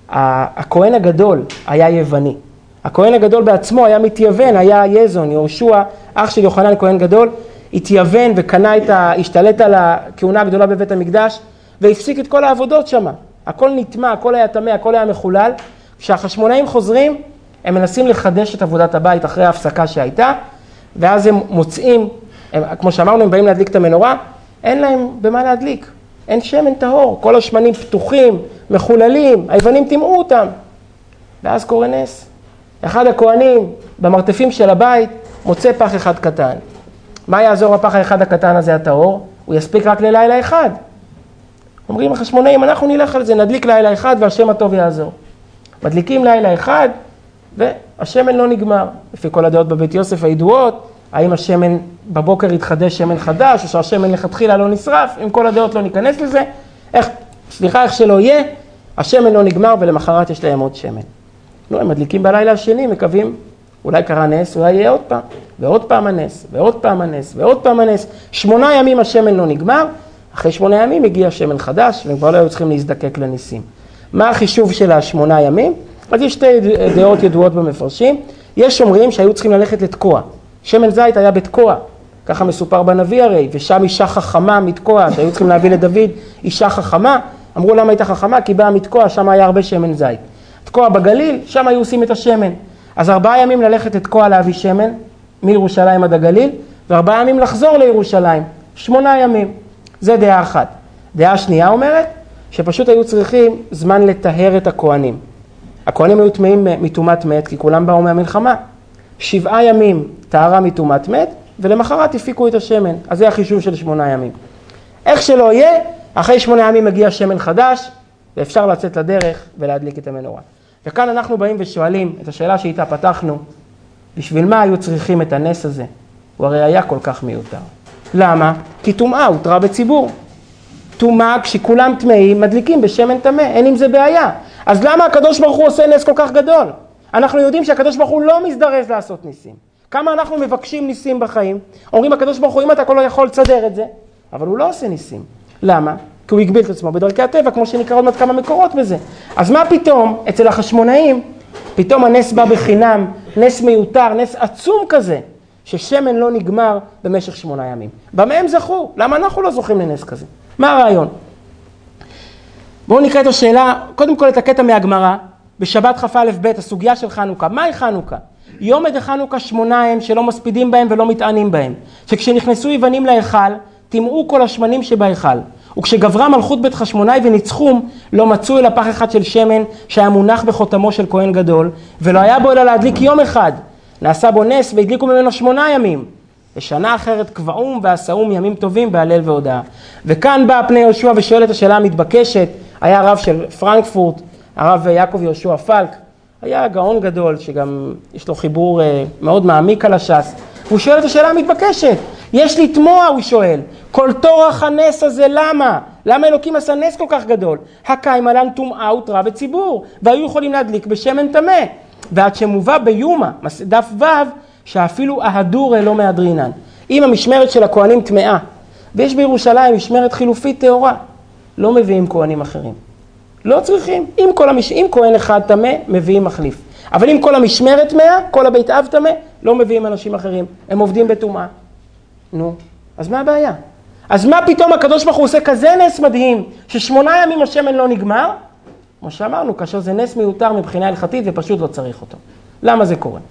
הכהן הגדול היה יווני. הכהן הגדול בעצמו היה מתייוון, היה יזון, יהושע, אח של יוחנן כהן גדול, התייוון השתלט על הכהונה הגדולה בבית המקדש, והפסיק את כל העבודות שם. הכל נטמע, הכל היה טמא, הכל היה מחולל. כשהחשמונאים חוזרים, הם מנסים לחדש את עבודת הבית אחרי ההפסקה שהייתה, ואז הם מוצאים, כמו שאמרנו, הם באים להדליק את המנורה, אין להם במה להדליק. אין שמן טהור, כל השמנים פתוחים, מחוללים, היוונים טימאו אותם. ואז קורה נס. אחד הכהנים במרתפים של הבית מוצא פח אחד קטן. מה יעזור הפח האחד הקטן הזה הטהור? הוא יספיק רק ללילה אחד. אומרים החשמונאים, אנחנו נלך על זה, נדליק לילה אחד והשם הטוב יעזור. מדליקים לילה אחד והשמן לא נגמר. לפי כל הדעות בבית יוסף הידועות, האם השמן בבוקר יתחדש שמן חדש, או שהשמן לכתחילה לא נשרף, אם כל הדעות לא ניכנס לזה, איך שלא יהיה, השמן לא נגמר ולמחרת יש להם עוד שמן. נו, הם מדליקים בלילה השני, מקווים, אולי קרה נס, אולי יהיה עוד פעם, ועוד פעם הנס, ועוד פעם הנס, ועוד פעם הנס. 8 ימים השמן לא נגמר, אחרי 8 ימים הגיע שמן חדש, והם כבר לא היו צריכים להזדקק לניסים. מה החישוב של 8 ימים? אז יש 2 דעות ידועות במפרשים. יש אומרים שהיו צריכים ללכת לתקוע. שמן זית היה בתקוע, ככה מסופר בנביא הרי, ושם אישה חכמה מתקוע, שהיו צריכים להביא לדוד אישה חכמה. אמרו למה הייתה חכמה? כי באה מתקוע, שם היה הרבה שמן זית. תקוע בגליל, שם היו עושים את השמן. אז 4 ימים ללכת לתקוע להביא שמן, מירושלים עד הגליל, ו4 ימים לחזור לירושלים, 8 ימים. זה דעה אחת. דעה שנייה אומרת, שפשוט היו צריכים זמן לטהר את הכהנים. הכהנים היו טמאים מטומאת מת, כי כולם באו מהמלחמה. 7 ימים טהרה מטומאת מת, ולמחרת הפיקו את השמן. אז זה החישוב של 8 ימים. איך שלא יהיה, אחרי 8 ימים מגיע שמן חדש, ואפשר לצאת לדרך ולהדליק את המנורה. וכאן אנחנו באים ושואלים את השאלה שאיתה פתחנו, בשביל מה היו צריכים את הנס הזה? הוא הרי היה כל כך מיותר. למה? כי טומאה הותרה בציבור. טומאה כשכולם טמאים מדליקים בשמן טמא, אין עם זה בעיה. אז למה הקדוש ברוך הוא עושה נס כל כך גדול? אנחנו יודעים שהקדוש ברוך הוא לא מזדרז לעשות ניסים. כמה אנחנו מבקשים ניסים בחיים? אומרים הקדוש ברוך הוא, אם אתה לא יכול לסדר את זה, אבל הוא לא עושה ניסים. למה? כי הוא הגביל את עצמו בדרכי הטבע, כמו שנקרא עוד מעט כמה מקורות בזה. אז מה פתאום אצל החשמונאים, פתאום הנס בא בחינם, נס מיותר, נס עצום כזה, ששמן לא נגמר במשך 8 ימים. במה הם זכו? למה אנחנו לא זוכים לנס כזה? מה הרעיון? בואו נקרא את השאלה, קודם כל את הקטע מהגמרא, בשבת כ"א ב' הסוגיה של חנוכה. מהי חנוכה? יום עד חנוכה 8 הם שלא מספידים בהם ולא מתענים בהם. שכשנכנסו יוונים להיכל, טימאו כל השמנים שבהיכל. וכשגברה מלכות בית חשמונאי וניצחום, לא מצאו אלא פח אחד של שמן שהיה מונח בחותמו של כהן גדול, ולא היה בו אלא להדליק יום אחד. נעשה בו נס והדליקו ממנו 8 ימים. ושנה אחרת קבעום ועשאום ימים טובים בהלל והודאה. וכאן בא פני יהושע ושואל את השאלה המתבקשת. היה הרב של פרנקפורט, הרב יעקב יהושע פלק, היה גאון גדול שגם יש לו חיבור מאוד מעמיק על הש"ס. והוא שואל את השאלה המתבקשת. יש לי תמוה, הוא שואל, כל תורך הנס הזה למה? למה אלוקים עשה נס כל כך גדול? הקיים עלן טומאה הותרה בציבור, והיו יכולים להדליק בשמן טמא. ועד שמובא ביומה, דף ו', שאפילו ההדור לא מהדרינן. אם המשמרת של הכהנים טמאה, ויש בירושלים משמרת חילופית טהורה, לא מביאים כהנים אחרים. לא צריכים. אם כהן אחד טמא, מביאים מחליף. אבל אם כל המשמרת טמאה, כל הבית אב טמא, לא מביאים אנשים אחרים. הם עובדים בטומאה. נו, אז מה הבעיה? אז מה פתאום הקדוש ברוך הוא עושה כזה נס מדהים, ש8 ימים השמן לא נגמר? כמו שאמרנו, כאשר זה נס מיותר מבחינה הלכתית ופשוט לא צריך אותו. למה זה קורה?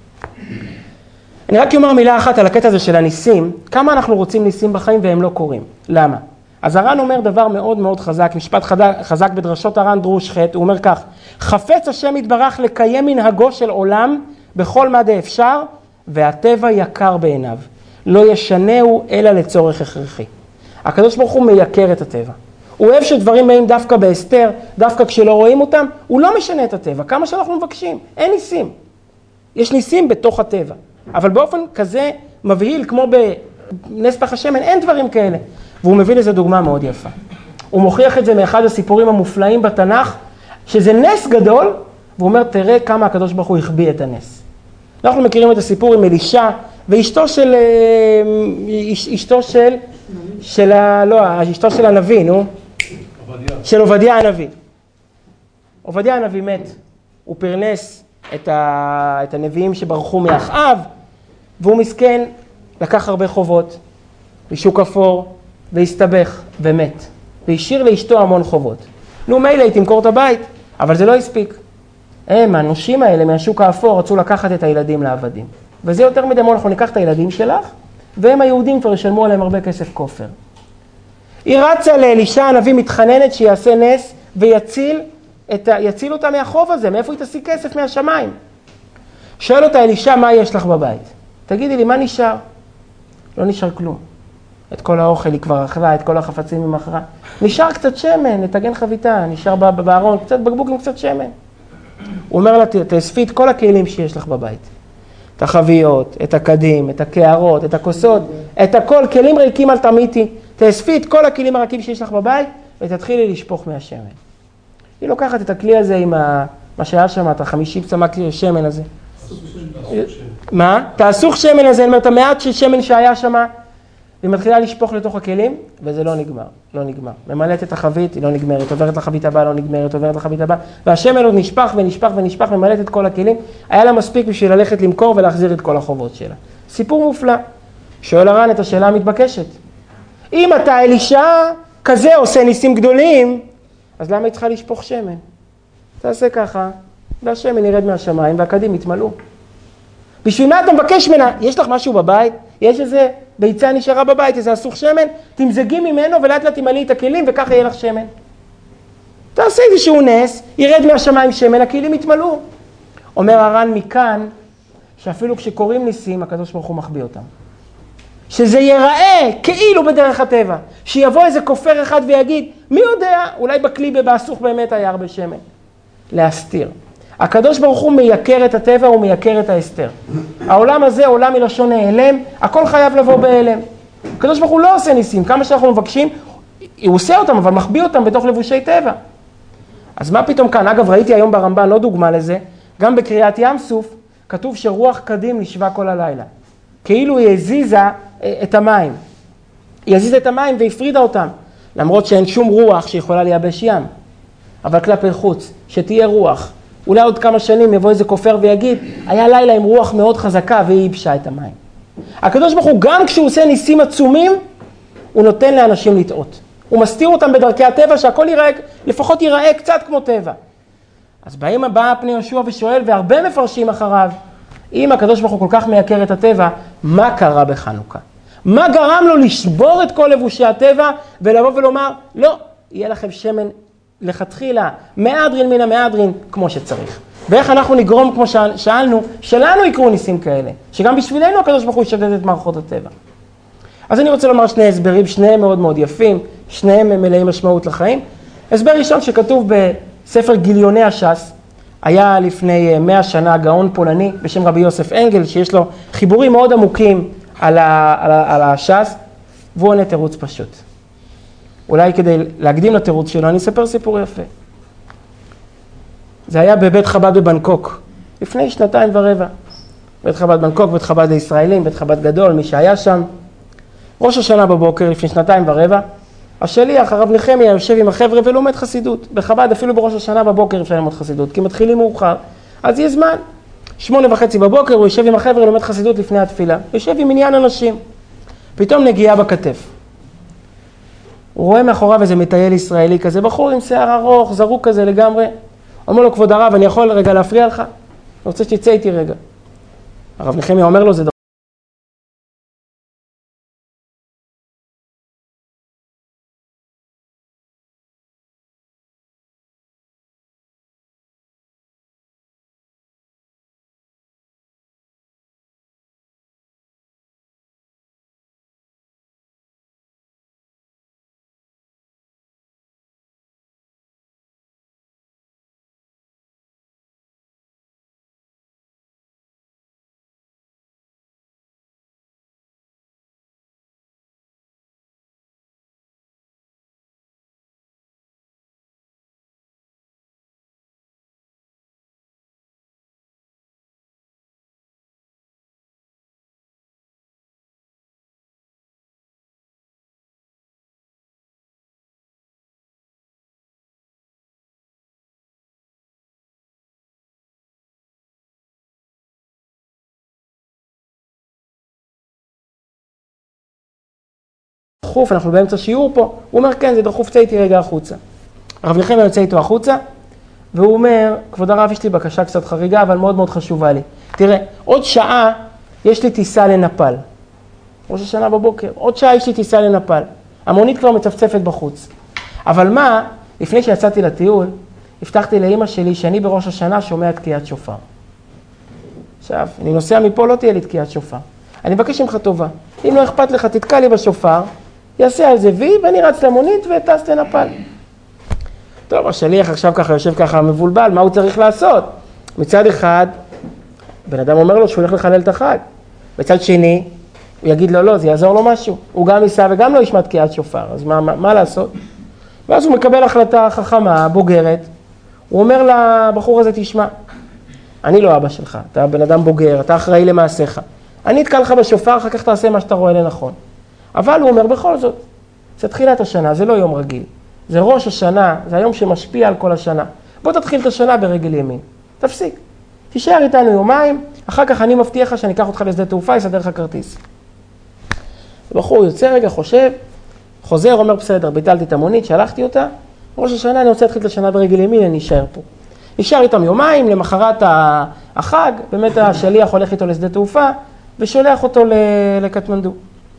אני רק אומר מילה אחת על הקטע הזה של הניסים, כמה אנחנו רוצים ניסים בחיים והם לא קורים. למה? אז הר"ן אומר דבר מאוד מאוד חזק, משפט חזק בדרשות הר"ן דרוש ח', הוא אומר כך, חפץ השם יתברך לקיים מנהגו של עולם בכל מה דאפשר, והטבע יקר בעיניו. לא ישנהו אלא לצורך הכרחי. הקדוש ברוך הוא מייקר את הטבע. הוא אוהב שדברים באים דווקא בהסתר, דווקא כשלא רואים אותם, הוא לא משנה את הטבע, כמה שאנחנו מבקשים, אין ניסים. יש ניסים בתוך הטבע, אבל באופן כזה מבהיל, כמו בנס פח השמן, אין דברים כאלה. והוא מביא לזה דוגמה מאוד יפה. הוא מוכיח את זה מאחד הסיפורים המופלאים בתנ"ך, שזה נס גדול, והוא אומר, תראה כמה הקדוש ברוך הוא החביא את הנס. אנחנו מכירים את הסיפור עם אלישע, ואשתו של הנביא, נו? של עובדיה הנביא. עובדיה הנביא מת. הוא פרנס את הנביאים שברחו מאחאב, והוא מסכן, לקח הרבה חובות, בשוק אפור, והסתבך ומת. והשאיר לאשתו המון חובות. נו, מילא היא תמכור את הבית, אבל זה לא הספיק. האנושים האלה מהשוק האפור רצו לקחת את הילדים לעבדים. וזה יותר מדי, אנחנו ניקח את הילדים שלך, והם היהודים כבר ישלמו עליהם הרבה כסף כופר. היא רצה לאלישע הנביא מתחננת שיעשה נס ויציל אותה מהחוב הזה, מאיפה היא תשיג כסף מהשמיים. שואל אותה אלישע, מה יש לך בבית? תגידי לי, מה נשאר? לא נשאר כלום. את כל האוכל היא כבר אכלה, את כל החפצים היא מכרה. נשאר קצת שמן, נתגן חביתה, נשאר בארון, קצת בקבוק עם קצת שמן. הוא אומר לה, תאספי את כל הכלים שיש לך בבית. את החביות, את הקדים, את הקערות, את הכוסות, את הכל, כלים ריקים אל תמיתי. תאספי את כל הכלים הרכים שיש לך בבית, ותתחילי לשפוך מהשמן. היא לוקחת את הכלי הזה עם מה שהיה שם, את 50 צמק שמן הזה. מה? תאסוך שמן הזה, אני אומר, את המעט של שמן שהיה שם, והיא מתחילה לשפוך לתוך הכלים, וזה לא נגמר, לא נגמר. ממלאת את החבית, היא לא נגמרת, עוברת לחבית הבאה, לא נגמרת, עוברת לחבית הבאה, והשמן עוד נשפך ונשפך ונשפך, ממלאת את כל הכלים. היה לה מספיק בשביל ללכת למכור ולהחזיר את כל החובות שלה. סיפור מופלא. שואל הר"ן את השאלה המתבקשת. אם אתה אלישע כזה עושה ניסים גדולים, אז למה היא צריכה לשפוך שמן? תעשה ככה, והשמן ירד מהשמיים והקדים יתמלאו. בשביל מה אתה מבקש ממנה? יש לך משהו בבית? יש איזה ביצה נשארה בבית, איזה אסוך שמן? תמזגי ממנו ולאט לאט תמלאי את הכלים וככה יהיה לך שמן. תעשה איזשהו נס, ירד מהשמיים שמן, הכלים יתמלאו. אומר הר"ן מכאן, שאפילו כשקוראים ניסים, הקדוש ברוך הוא מחביא אותם. שזה ייראה כאילו בדרך הטבע. שיבוא איזה כופר אחד ויגיד, מי יודע, אולי בכלי באסוך באמת היה הרבה שמן. להסתיר. הקדוש ברוך הוא מייקר את הטבע, הוא מייקר את ההסתר. העולם הזה, עולם מלשון נעלם, הכל חייב לבוא בהלם. הקדוש ברוך הוא לא עושה ניסים, כמה שאנחנו מבקשים, הוא עושה אותם, אבל מחביא אותם בתוך לבושי טבע. אז מה פתאום כאן? אגב, ראיתי היום ברמב"ן, לא דוגמה לזה, גם בקריאת ים סוף, כתוב שרוח קדים נשבה כל הלילה. כאילו היא הזיזה את המים. היא הזיזה את המים והפרידה אותם. למרות שאין שום רוח שיכולה לייבש ים. אבל כלפי חוץ, שתהיה רוח. אולי עוד כמה שנים יבוא איזה כופר ויגיד, היה לילה עם רוח מאוד חזקה והיא ייבשה את המים. הקדוש ברוך הוא גם כשהוא עושה ניסים עצומים, הוא נותן לאנשים לטעות. הוא מסתיר אותם בדרכי הטבע שהכל ייראה, לפחות ייראה קצת כמו טבע. אז בא פני יהושע ושואל, והרבה מפרשים אחריו, אם הקדוש ברוך הוא כל כך מייקר את הטבע, מה קרה בחנוכה? מה גרם לו לשבור את כל לבושי הטבע ולבוא ולומר, לא, יהיה לכם שמן לכתחילה, מהדרין מן המהדרין, כמו שצריך. ואיך אנחנו נגרום, כמו שאלנו, שלנו יקרו ניסים כאלה, שגם בשבילנו הקדוש ברוך הוא ישדד את מערכות הטבע. אז אני רוצה לומר שני הסברים, שניהם מאוד מאוד יפים, שניהם מלאים משמעות לחיים. הסבר ראשון שכתוב בספר גיליוני הש"ס, היה לפני 100 שנה גאון פולני בשם רבי יוסף אנגל, שיש לו חיבורים מאוד עמוקים על הש"ס, והוא עונה תירוץ פשוט. אולי כדי להקדים לתירוץ שלו, אני אספר סיפור יפה. זה היה בבית חב"ד בבנקוק, לפני 2.25. בית חב"ד בנקוק, בית חב"ד לישראלים, בית חב"ד גדול, מי שהיה שם. ראש השנה בבוקר, לפני 2.25, השליח, הרב נחמיה, יושב עם החבר'ה ולומד חסידות. בחב"ד, אפילו בראש השנה בבוקר אפשר ללמוד חסידות, כי מתחילים מאוחר. אז יהיה זמן. 8:30 בבוקר, הוא יושב עם החבר'ה, לומד חסידות לפני התפילה. יושב עם עניין אנשים. פתאום נגיעה בכתף. הוא רואה מאחוריו איזה מטייל ישראלי כזה, בחור עם שיער ארוך, זרוק כזה לגמרי. אומר לו, כבוד הרב, אני יכול רגע להפריע לך? אני רוצה שתצא איתי רגע. הרב נחמיה אומר לו, זה דחוף, אנחנו באמצע שיעור פה. הוא אומר, כן, זה דחוף, צא איתי רגע החוצה. הרב נחמיה יוצא איתו החוצה, והוא אומר, כבוד הרב, יש לי בקשה קצת חריגה, אבל מאוד מאוד חשובה לי. תראה, עוד שעה יש לי טיסה לנפאל. ראש השנה בבוקר, עוד שעה יש לי טיסה לנפאל. המונית כבר מצפצפת בחוץ. אבל מה, לפני שיצאתי לטיול, הבטחתי לאמא שלי שאני בראש השנה שומע תקיעת שופר. עכשיו, אני נוסע מפה, לא תהיה לי תקיעת שופר. אני מבקש ממך טובה. אם לא אכפת לך, תתקע לי בשופר, יעשה על זה וי, ואני רץ למונית וטס לנפאל. טוב, השליח עכשיו ככה, יושב ככה מבולבל, מה הוא צריך לעשות? מצד אחד, בן אדם אומר לו שהוא הולך לחלל את החג. בצד שני, הוא יגיד לו, לא, זה יעזור לו משהו. הוא גם ייסע וגם לא ישמע תקיעת שופר, אז מה לעשות? ואז הוא מקבל החלטה חכמה, בוגרת. הוא אומר לבחור הזה, תשמע, אני לא אבא שלך, אתה בן אדם בוגר, אתה אחראי למעשיך. אני אתקע לך בשופר, אחר כך תעשה מה שאתה רואה לנכון. אבל הוא אומר, בכל זאת, זה תחילת השנה, זה לא יום רגיל. זה ראש השנה, זה היום שמשפיע על כל השנה. בוא תתחיל את השנה ברגל ימין. תפסיק. תישאר איתנו יומיים, אחר כך אני מבטיח לך שאני אקח אותך לשדה תעופה, יסדר לך כרטיס. הבחור יוצא רגע, חושב, חוזר, אומר, בסדר, ביטלתי את המונית, שלחתי אותה. ראש השנה, אני רוצה להתחיל את השנה ברגל ימין, אני אשאר פה. נשאר איתם יומיים, למחרת החג, באמת השליח הולך איתו לשדה תעופה, ושולח אותו לקטמנדו.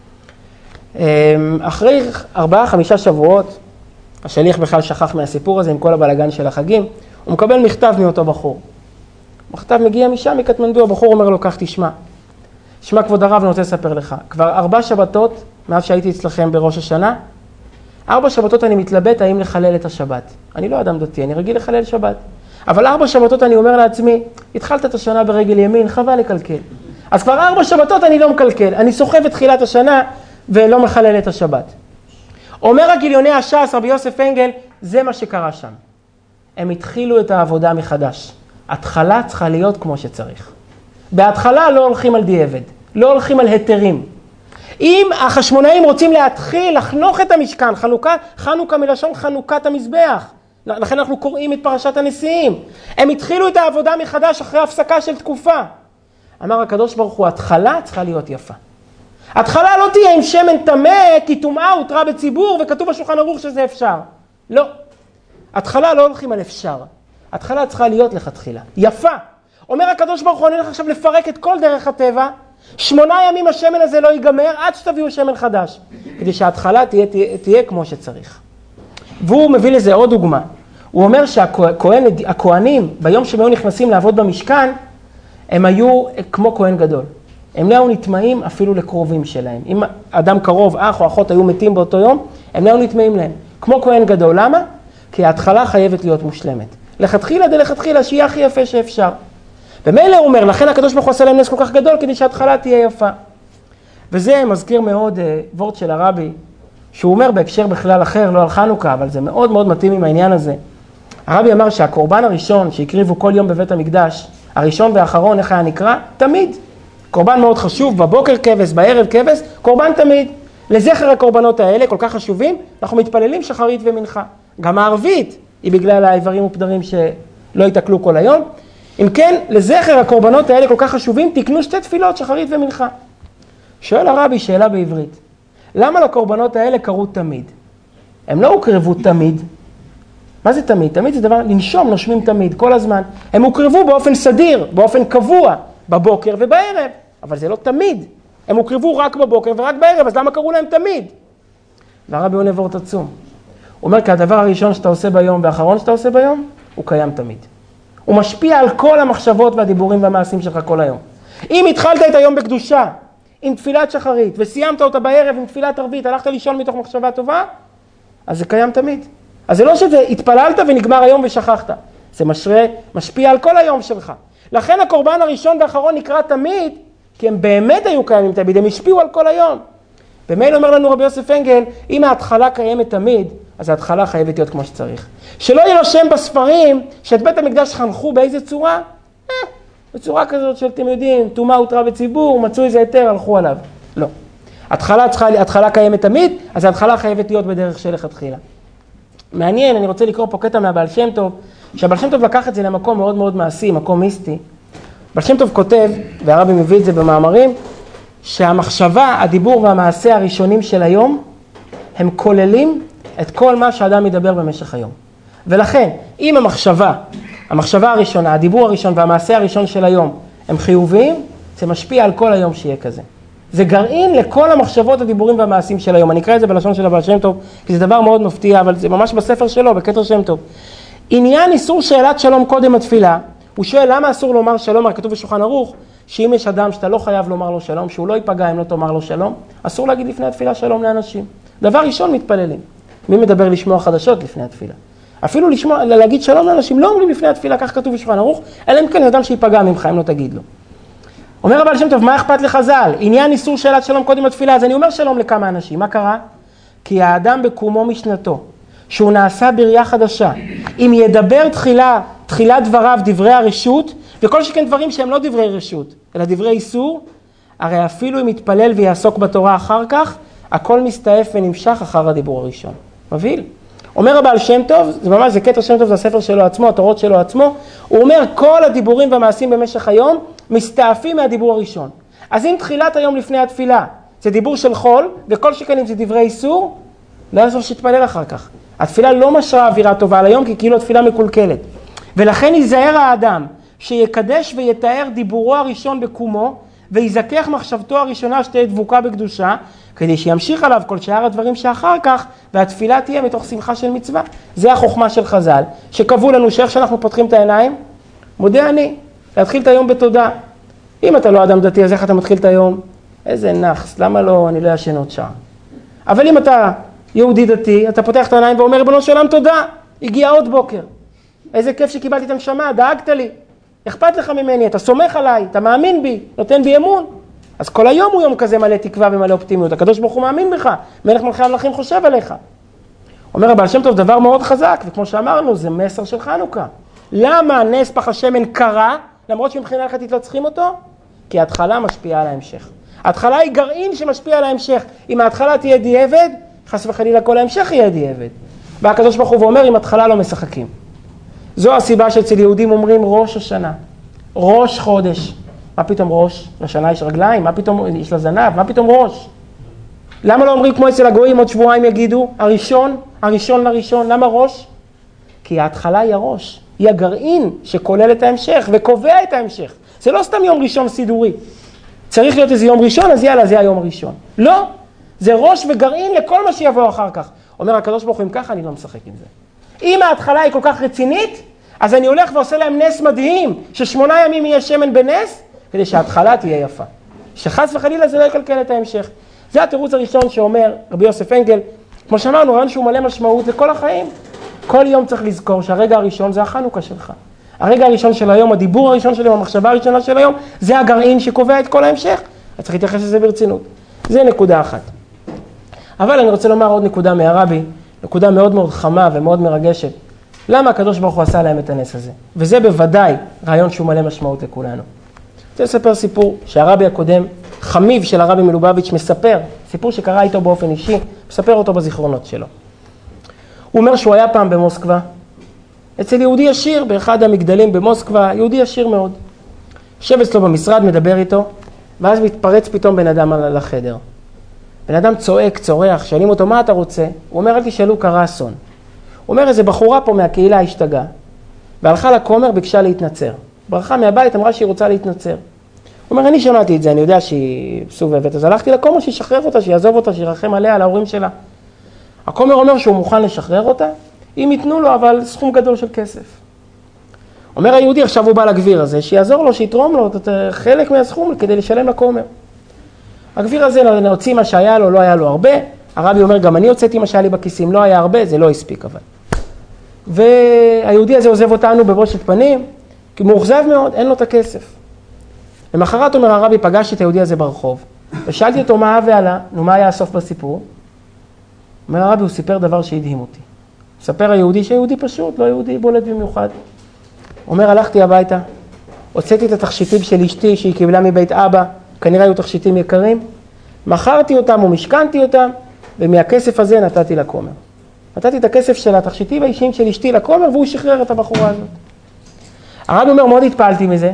אחרי 4-5 שבועות, השליח בכלל שכח מהסיפור הזה עם כל הבלגן של החגים, הוא מקבל מכתב מאותו בחור. מכתב מגיע משם, מקטמנדו, הבחור אומר לו, כך תשמע. שמע כבוד הרב, אני רוצה לספר לך. כבר 4 שבתות, מאז שהייתי אצלכם בראש השנה, 4 שבתות אני מתלבט האם לחלל את השבת. אני לא אדם דתי, אני רגיל לחלל שבת. אבל 4 שבתות אני אומר לעצמי, התחלת את השנה ברגל ימין, חבל לקלקל. אז כבר 4 שבתות אני לא מקלקל, אני סוחב את תחילת השנה ולא מחלל את השבת. אומר הגיליוני הש"ס, רבי יוסף אנגל, זה מה שקרה שם. הם התחילו את העבודה מחדש. התחלה צריכה להיות כמו שצריך. בהתחלה לא הולכים על דיעבד, לא הולכים על היתרים. אם החשמונאים רוצים להתחיל לחנוך את המשכן, חנוכה מלשון חנוכת המזבח, לכן אנחנו קוראים את פרשת הנשיאים. הם התחילו את העבודה מחדש אחרי הפסקה של תקופה. אמר הקדוש ברוך הוא, התחלה צריכה להיות יפה. התחלה לא תהיה עם שמן טמא, כי טומאה הותרה בציבור, וכתוב בשולחן ערוך שזה אפשר. לא. התחלה לא הולכים על אפשר. התחלה צריכה להיות לכתחילה. יפה. אומר הקדוש ברוך הוא, אני הולך עכשיו לפרק את כל דרך הטבע, 8 ימים השמן הזה לא ייגמר עד שתביאו שמן חדש, כדי שההתחלה תהיה כמו שצריך. והוא מביא לזה עוד דוגמה. הוא אומר שהכהנים, ביום שהם היו נכנסים לעבוד במשכן, הם היו כמו כהן גדול. הם לא היו נטמעים אפילו לקרובים שלהם. אם אדם קרוב, אח או אחות היו מתים באותו יום, הם לא היו נטמעים להם. כמו כהן גדול. למה? כי ההתחלה חייבת להיות מושלמת. לכתחילה שיהיה הכי יפה שאפשר. ומילא הוא אומר, לכן הקדוש ברוך הוא עשה להם נס כל כך גדול, כדי שההתחלה תהיה יפה. וזה מזכיר מאוד וורט של הרבי, שהוא אומר בהקשר בכלל אחר, לא על חנוכה, אבל זה מאוד מאוד מתאים עם העניין הזה. הרבי אמר שהקורבן הראשון שהקריבו כל יום בבית המקדש, הראשון והאחרון, איך היה נקרא? תמיד. קורבן מאוד חשוב, בבוקר כבש, בערב כבש, קורבן תמיד. לזכר הקורבנות האלה, כל כך חשובים, אנחנו מתפללים שחרית ומנחה. גם הערבית היא בגלל האיברים ופדרים שלא יתקלו כל היום. אם כן, לזכר הקורבנות האלה כל כך חשובים, תקנו 2 תפילות, שחרית ומנחה. שואל הרבי שאלה בעברית, למה לקורבנות האלה קראו תמיד? הם לא הוקרבו תמיד. מה זה תמיד? תמיד זה דבר, לנשום, נושמים תמיד, כל הזמן. הם הוקרבו באופן סדיר, באופן קבוע, בבוקר ובערב. אבל זה לא תמיד. הם הוקרבו רק בבוקר ורק בערב, אז למה קראו להם תמיד? והרבי עונה וורט עצום. הוא אומר, כי הדבר הראשון שאתה עושה ביום והאחרון שאתה עושה ביום, הוא קיים תמיד. הוא משפיע על כל המחשבות והדיבורים והמעשים שלך כל היום. אם התחלת את היום בקדושה, עם תפילת שחרית, וסיימת אותה בערב עם תפילת ערבית, הלכת לישון מתוך מחשבה טובה, אז זה קיים תמיד. אז זה לא שזה התפללת ונגמר היום ושכחת. זה משפיע על כל היום שלך. לכן הקורבן הראשון והאחרון נקרא תמיד, כי הם באמת היו קיימים תמיד, הם השפיעו על כל היום. במייל אומר לנו רבי יוסף אנגל, אם ההתחלה קיימת תמיד, אז ההתחלה חייבת להיות כמו שצריך. שלא יירשם בספרים שאת בית המקדש חנכו באיזה צורה? בצורה כזאת של אתם יודעים, תומה הותרה בציבור, מצאו איזה היתר, הלכו עליו. לא. התחלה קיימת תמיד, אז ההתחלה חייבת להיות בדרך של לכתחילה. מעניין, אני רוצה לקרוא פה קטע מהבעל שם טוב, שהבעל שם טוב לקח את זה למקום מאוד מאוד מעשי, מקום מיסטי. בעל שם טוב כותב, והרבי מביא את זה במאמרים, שהמחשבה, הדיבור והמעשה הראשונים של היום, הם כוללים את כל מה שאדם ידבר במשך היום. ולכן, אם המחשבה הראשונה, הדיבור הראשון והמעשה הראשון של היום הם חיוביים, זה משפיע על כל היום שיהיה כזה. זה גרעין לכל המחשבות, הדיבורים והמעשים של היום. אני אקרא את זה בלשון של הבעל שם טוב, כי זה דבר מאוד מפתיע, אבל זה ממש בספר שלו, בכתר שם טוב. עניין איסור שאלת שלום קודם התפילה, הוא שואל למה אסור לומר שלום, כתוב בשולחן ערוך, שאם יש אדם שאתה לא חייב לומר לו שלום, שהוא לא ייפגע אם לא תאמר לו שלום, אסור להגיד לפני התפילה שלום לאנשים. דבר ראשון מתפללים. מי מדבר לשמוע חדשות לפני התפילה? אפילו להגיד שלום לאנשים לא אומרים לפני התפילה, כך כתוב בשולחן ערוך, אלא אם כן אדם שיפגע ממך אם לא תגיד לו. אומר הבעל שם טוב, מה אכפת לחז"ל? עניין איסור שאלת שלום קודם התפילה, אז אני אומר שלום לכמה אנשים. מה קרה? כי האדם בקומו משנתו, שהוא נעשה בריאה חדשה, אם ידבר תחילת דבריו דברי הרשות, וכל שכן דברים שהם לא דברי רשות, אלא דברי איסור, הרי אפילו אם יתפלל ויעסוק בתורה אחר כך, הכל מסתעף ונמשך אחר הדיבור הראשון. מבהיל. אומר הבעל שם טוב, זה ממש, זה קטע שם טוב, זה הספר שלו עצמו, התורות שלו עצמו, הוא אומר כל הדיבורים והמעשים במשך היום מסתעפים מהדיבור הראשון. אז אם תחילת היום לפני התפילה זה דיבור של חול, וכל שכן אם זה דברי איסור, לא יעזור שתפלל אחר כך. התפילה לא משרה אווירה טובה על היום, כי כאילו התפילה מקולקלת. ולכן ייזהר האדם שיקדש ויתאר דיבורו הראשון בקומו, ויזכח מחשבתו הראשונה שתהיה דבוקה בקדושה, כדי שימשיך עליו כל שאר הדברים שאחר כך, והתפילה תהיה מתוך שמחה של מצווה. זה החוכמה של חז"ל, שקבעו לנו שאיך שאנחנו פותחים את העיניים, מודה אני, להתחיל את היום בתודה. אם אתה לא אדם דתי, אז איך אתה מתחיל את היום? איזה נחס, למה לא, אני לא ישן עוד שעה. אבל אם אתה יהודי דתי, אתה פותח את העיניים ואומר, ריבונו של עולם תודה, הגיע עוד בוקר. איזה כיף שקיבלתי את הנשמה, דאגת לי. אכפת לך ממני, אתה סומך עליי, אתה מאמין בי, נותן בי אמון. אז כל היום הוא יום כזה מלא תקווה ומלא אופטימיות. הקדוש ברוך הוא מאמין בך, מלך מלכי המלכים חושב עליך. אומר הבעל שם טוב דבר מאוד חזק, וכמו שאמרנו, זה מסר של חנוכה. למה נס פח השמן קרה, למרות שמבחינה הלכתית לא צריכים אותו? כי ההתחלה משפיעה על ההמשך. ההתחלה היא גרעין שמשפיע על ההמשך. אם ההתחלה תהיה דיעבד, חס וחלילה כל ההמשך יהיה דיעבד. והקדוש ברוך הוא אומר, אם התחלה לא משחקים. זו הסיבה שאצל יהודים אומרים ראש השנה, ראש חודש. מה פתאום ראש? לשנה יש רגליים, מה פתאום יש לה זנב, מה פתאום ראש? למה לא אומרים כמו אצל הגויים עוד שבועיים יגידו, הראשון לראשון, למה ראש? כי ההתחלה היא הראש. היא הגרעין שכולל את ההמשך וקובע את ההמשך. זה לא סתם יום ראשון סידורי. צריך להיות איזה יום ראשון, אז יאללה, זה היום הראשון. לא, זה ראש וגרעין לכל מה שיבוא אחר כך. אומר הקדוש ברוך הוא, אם ככה אני לא משחק עם זה. אם ההתחלה היא כל כך רצינית, אז אני הולך ועושה להם נס מדהים, ש8 ימים יהיה שמן בנס, כדי שההתחלה תהיה יפה. שחס וחלילה זה לא יקלקל את ההמשך. זה התירוץ הראשון שאומר רבי יוסף אנגל, כמו שאמרנו, רעיון שהוא מלא משמעות לכל החיים. כל יום צריך לזכור שהרגע הראשון זה החנוכה שלך. הרגע הראשון של היום, הדיבור הראשון של היום, המחשבה הראשונה של היום, זה הגרעין שקובע את כל ההמשך. אז צריך להתייחס לזה ברצינות. זה נקודה אחת. אבל אני רוצה לומר עוד נקודה מהרבי, נקודה מאוד מאוד חמה ומאוד מרגשת. למה הקדוש ברוך הוא עשה להם את הנס הזה? וזה בוודאי רעיון שהוא מלא משמעות לכולנו. אני רוצה לספר סיפור שהרבי הקודם, חמיב של הרבי מלובביץ' מספר, סיפור שקרה איתו באופן אישי, מספר אותו בזיכרונות שלו. הוא אומר שהוא היה פעם במוסקבה, אצל יהודי עשיר באחד המגדלים במוסקבה, יהודי עשיר מאוד. יושב אצלו במשרד, מדבר איתו, ואז מתפרץ פתאום בן אדם לחדר. בן אדם צועק, צורח, שואלים אותו מה אתה רוצה? הוא אומר, אל תשאלו, קרה אסון. הוא אומר, איזה בחורה פה מהקהילה השתגעה, והלכה לכומר, ביקשה להתנצר. ברחה מהבית, אמרה שהיא רוצה להתנצר. הוא אומר, אני שמעתי את זה, אני יודע שהיא סובבת, אז הלכתי לכומר שישחרר אותה, שיעזוב אותה, שירחם עליה, על ההורים שלה. הכומר אומר שהוא מוכן לשחרר אותה, אם ייתנו לו, אבל סכום גדול של כסף. אומר היהודי, עכשיו הוא בא לגביר הזה, שיעזור לו, שיתרום לו חלק מהסכום כדי לשלם לכומר. הגביר הזה נוציא מה שהיה לו, לא היה לו הרבה. הרבי אומר, גם אני הוצאתי מה שהיה לי בכיסים, לא היה הרבה, זה לא הספיק אבל. והיהודי הזה עוזב אותנו בבושת פנים, כי מאוכזב מאוד, אין לו את הכסף. למחרת אומר הרבי, פגשתי את היהודי הזה ברחוב, ושאלתי אותו מה ועלה, מה היה הסוף בסיפור? אומר הרבי, הוא סיפר דבר שהדהים אותי. מספר היהודי שיהודי פשוט, לא יהודי בולט במיוחד. אומר, הלכתי הביתה, הוצאתי את התכשיטים של אשתי שהיא קיבלה מבית אבא, כנראה היו תכשיטים יקרים, מכרתי אותם ומשכנתי אותם, ומהכסף הזה נתתי לכומר. נתתי את הכסף של התכשיטים האישיים של אשתי לכומר, והוא שחרר את הבחורה הזאת. הרב אומר, מאוד התפעלתי מזה.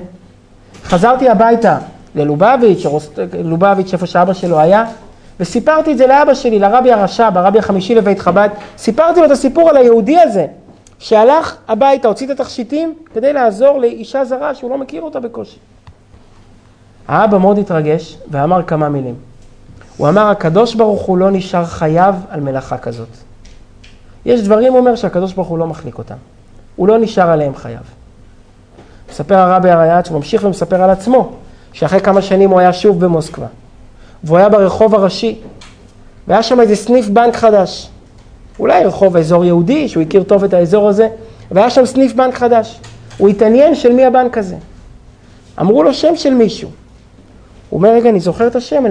חזרתי הביתה ללובביץ', לובביץ' איפה שאבא שלו היה, וסיפרתי את זה לאבא שלי, לרבי הרש"ב, הרבי החמישי לבית חב"ד. סיפרתי לו את הסיפור על היהודי הזה, שהלך הביתה, הוציא את התכשיטים, כדי לעזור לאישה זרה שהוא לא מכיר אותה בקושי. האבא מאוד התרגש ואמר כמה מילים. הוא אמר, הקדוש ברוך הוא לא נשאר חייב על מלאכה כזאת. יש דברים, הוא אומר, שהקדוש ברוך הוא לא מחליק אותם. הוא לא נשאר עליהם חייב. מספר הרבי הריי"צ, הוא ממשיך ומספר על עצמו, שאחרי כמה שנים הוא היה שוב במוסקבה. והוא היה ברחוב הראשי, והיה שם איזה סניף בנק חדש. אולי רחוב אזור יהודי, שהוא הכיר טוב את האזור הזה, והיה שם סניף בנק חדש. הוא התעניין של מי הבנק הזה. אמרו לו שם של מישהו. הוא אומר, רגע, אני זוכר את השם,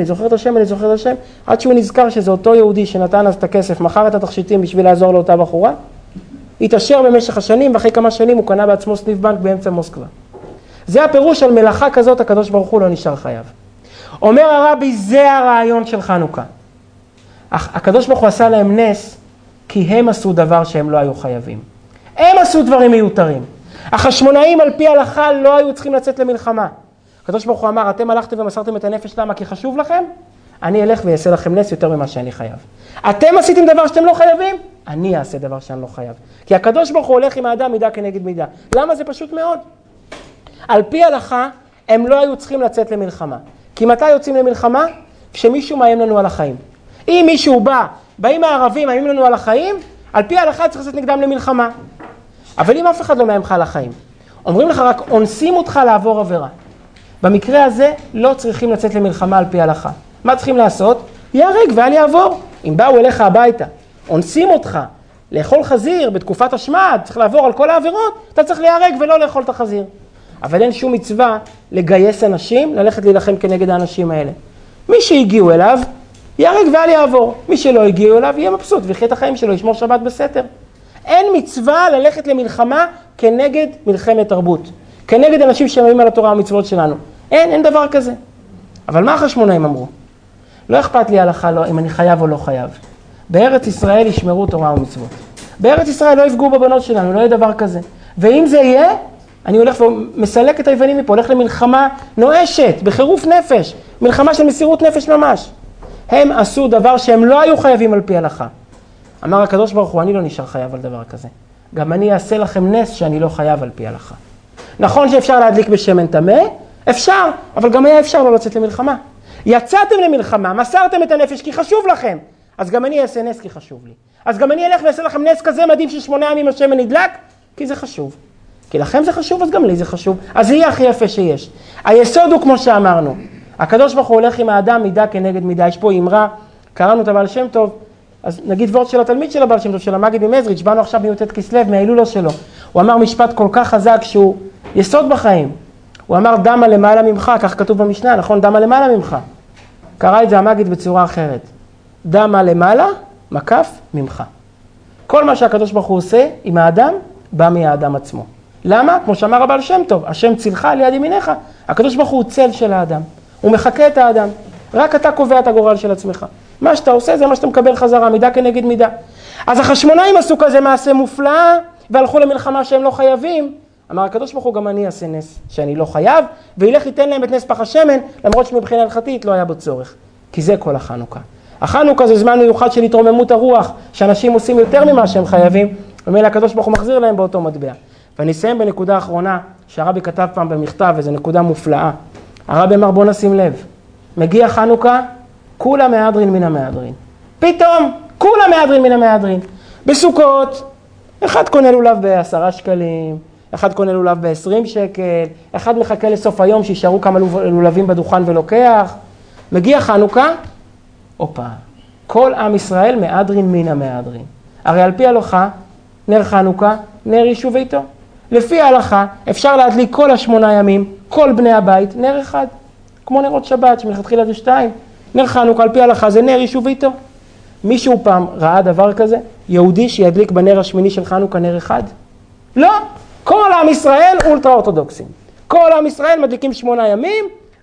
עד שהוא נזכר שזה אותו יהודי שנתן אז את הכסף, מכר את התכשיטים בשביל לעזור לאותה בחורה, התעשר במשך השנים, ואחרי כמה שנים הוא קנה בעצמו סניף בנק באמצע מוסקבה. זה הפירוש על מלאכה כזאת, הקדוש ברוך הוא לא נשאר חייב. אומר הרבי, זה הרעיון של חנוכה. הקדוש ברוך הוא עשה להם נס, כי הם עשו דבר שהם לא היו חייבים. הם עשו דברים מיותרים. החשמונאים על פי הלכה לא היו צריכים לצאת למלחמה. הקדוש ברוך הוא אמר, אתם הלכתם ומסרתם את הנפש, למה? כי חשוב לכם? אני אלך ויעשה לכם נס יותר ממה שאני חייב. אתם עשיתם דבר שאתם לא חייבים? אני אעשה דבר שאני לא חייב. כי הקדוש ברוך הוא הולך עם האדם מידה כנגד מידה. למה? זה פשוט מאוד. על פי הלכה, הם לא היו צריכים לצאת למלחמה. כי מתי יוצאים למלחמה? כשמישהו מאיים לנו על החיים. אם מישהו באים הערבים, מאיים לנו על החיים, על פי ההלכה צריך לצאת נגדם למלחמה. אבל אם אף אחד לא מאיים לך על החיים, אומרים לך רק, אונסים אותך לעבור עבירה. במקרה הזה לא צריכים לצאת למלחמה על פי ההלכה. מה צריכים לעשות? יהרג ואל יעבור. אם באו אליך הביתה, אונסים אותך לאכול חזיר בתקופת השמד, צריך לעבור על כל העבירות, אתה צריך להיהרג ולא לאכול את החזיר. אבל אין שום מצווה לגייס אנשים, ללכת להילחם כנגד האנשים האלה. מי שהגיעו אליו, יהרג ואל יעבור. מי שלא הגיעו אליו, יהיה מבסוט ויחיה את החיים שלו, ישמור שבת בסתר. אין מצווה ללכת למלחמה כנגד מלחמת תרבות. כנגד אנשים שמאיימים על התורה והמצוות שלנו. אין דבר כזה. אבל מה החשמונאים אמרו? לא אכפת לי הלכה לא, אם אני חייב או לא חייב. בארץ ישראל ישמרו תורה ומצוות. בארץ ישראל לא יפגעו בבנות שלנו, לא יהיה דבר כזה. ואם זה יהיה, אני הולך ומסלק את היוונים מפה, הולך למלחמה נואשת, בחירוף נפש, מלחמה של מסירות נפש ממש. הם עשו דבר שהם לא היו חייבים על פי הלכה. אמר הקדוש ברוך הוא, אני לא נשאר חייב על דבר כזה. גם אני אעשה לכם נס שאני לא חייב על פי הלכה. נכון שאפשר להדליק בשמן טמא? אפשר, אבל גם היה אפשר לא לצאת למלחמה. יצאתם למלחמה, מסרתם את הנפש כי חשוב לכם, אז גם אני אעשה נס כי חשוב לי. אז גם אני אלך ואעשה לכם נס כזה מדהים ש8 ימים השמן נדלק, כי זה חשוב. כי לכם זה חשוב, אז גם לי זה חשוב. אז זה יהיה הכי יפה שיש. היסוד הוא כמו שאמרנו. הקדוש ברוך הוא הולך עם האדם מידה כנגד מידה. יש פה אמרה, קראנו את הבעל שם טוב, אז נגיד וורט של התלמיד של הבעל שם טוב, של המגיד ממזריץ', באנו עכשיו מי"ט כסלו, מההילולה שלו. הוא אמר משפט כל כך חזק שהוא יסוד בחיים. הוא אמר דמה למעלה ממך, כך כתוב במשנה, נכון? דמה למעלה ממך. קרא את זה המגיד בצורה אחרת. דמה למעלה, מקף ממך. כל מה שהקדוש ברוך הוא עושה עם האדם, בא מהאדם עצמו. למה? כמו שאמר הבעל שם טוב, השם צילך על יד ימיניך, הקדוש ברוך הוא צל של האדם. הוא מחכה את האדם. רק אתה קובע את הגורל של עצמך. מה שאתה עושה זה מה שאתה מקבל חזרה, מידה כנגד מידה. אז החשמונאים עשו כזה מעשה מופלא, והלכו למלחמה שהם לא חייבים. אמר הקדוש ברוך הוא גם אני אעשה נס שאני לא חייב, וילך ייתן להם את נס פח השמן, למרות שמבחינה הלכתית לא היה בו צורך. כי זה כל החנוכה. החנוכה זה זמן מיוחד של התרוממות הרוח, שאנשים עושים יותר ממה שהם חייבים, ומילא הקדוש ברוך הוא מחזיר להם באותו מטבע. ואני אסיים בנקודה האחרונה, שהרבי כתב פעם במכתב, וזו נקודה מופלאה. הרבי אמר בוא נשים לב, מגיע חנוכה, כולה מהדרין מן המהדרין. פתאום, כולה מהדרין מן המהדרין. בסוכות, אחד קונה לולב ב10 שקלים, אחד קונה לולב ב20 שקל, אחד מחכה לסוף היום שישארו כמה לולבים בדוכן ולוקח. מגיע חנוכה, אופה, כל עם ישראל מהדרין מן המהדרין. הרי על פי הלכה, נר חנוכה, נר יישוב ביתו. לפי ההלכה, אפשר להדליק כל 8 ימים, כל בני הבית, נר אחד. כמו נרות שבת, שמלכתחילה זה 2. נר חנוכה, על פי ההלכה, זה נר יישוב ביתו. מישהו פעם ראה דבר כזה? יהודי שידליק בנר השמיני של חנוכה נר אחד? לא. כל עם ישראל אולטרה אורתודוקסים. כל עם ישראל מדליקים 8 ימים,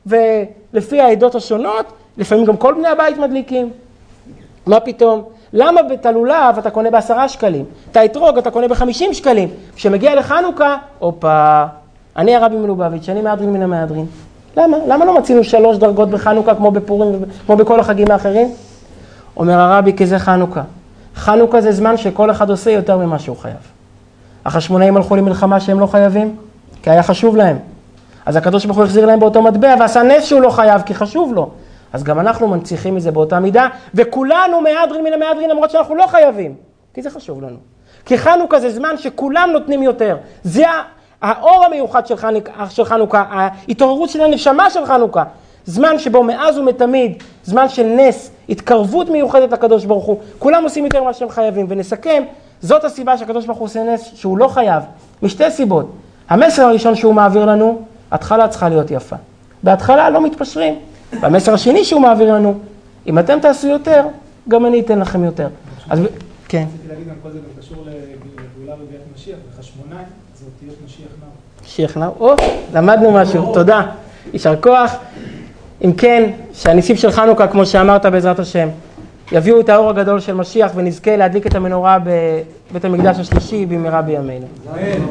ולפי העדות השונות, לפעמים גם כל בני הבית מדליקים. מה פתאום? למה בתלולב אתה קונה ב10 שקלים? את האתרוג אתה קונה ב50 שקלים. כשמגיע לחנוכה, אופה, אני הרבי מלובביץ', אני מהדרין מן המהדרין. למה? למה לא מצינו 3 דרגות בחנוכה כמו בפורים, כמו בכל החגים האחרים? אומר הרבי, כי זה חנוכה. חנוכה זה זמן שכל אחד עושה יותר ממה שהוא חייב. החשמונאים הלכו למלחמה שהם לא חייבים, כי היה חשוב להם. אז הקדוש ברוך הוא החזיר להם באותו מטבע, ועשה נס שהוא לא חייב, כי חשוב לו. אז גם אנחנו מנציחים מזה באותה מידה, וכולנו מהדרין מן המהדרין, למרות שאנחנו לא חייבים, כי זה חשוב לנו. כי חנוכה זה זמן שכולם נותנים יותר. זה האור המיוחד של חנוכה, ההתעוררות של הנשמה של חנוכה. זמן שבו מאז ומתמיד, זמן של נס, התקרבות מיוחדת לקדוש ברוך הוא. כולם עושים יותר מה שהם חייבים, ונסכם, זאת הסיבה שהקדוש ברוך הוא עושה נס שהוא לא חייב, משתי סיבות. המסר הראשון שהוא מעביר לנו, התחלה צריכה להיות יפה. בהתחלה לא מתפשרים. והמסר השני שהוא מעביר לנו, אם אתם תעשו יותר, גם אני אתן לכם יותר. אז כן. רציתי להגיד גם כל זה גם קשור לגאולה וביאת משיח, וחשמונאים, זה אותיות משיח נאו. משיח נאו, למדנו משהו, תודה. יישר כוח. אם כן, שהניסים של חנוכה, כמו שאמרת בעזרת השם, יביאו את האור הגדול של משיח ונזכה להדליק את המנורה בבית המקדש השלישי במהרה בימינו.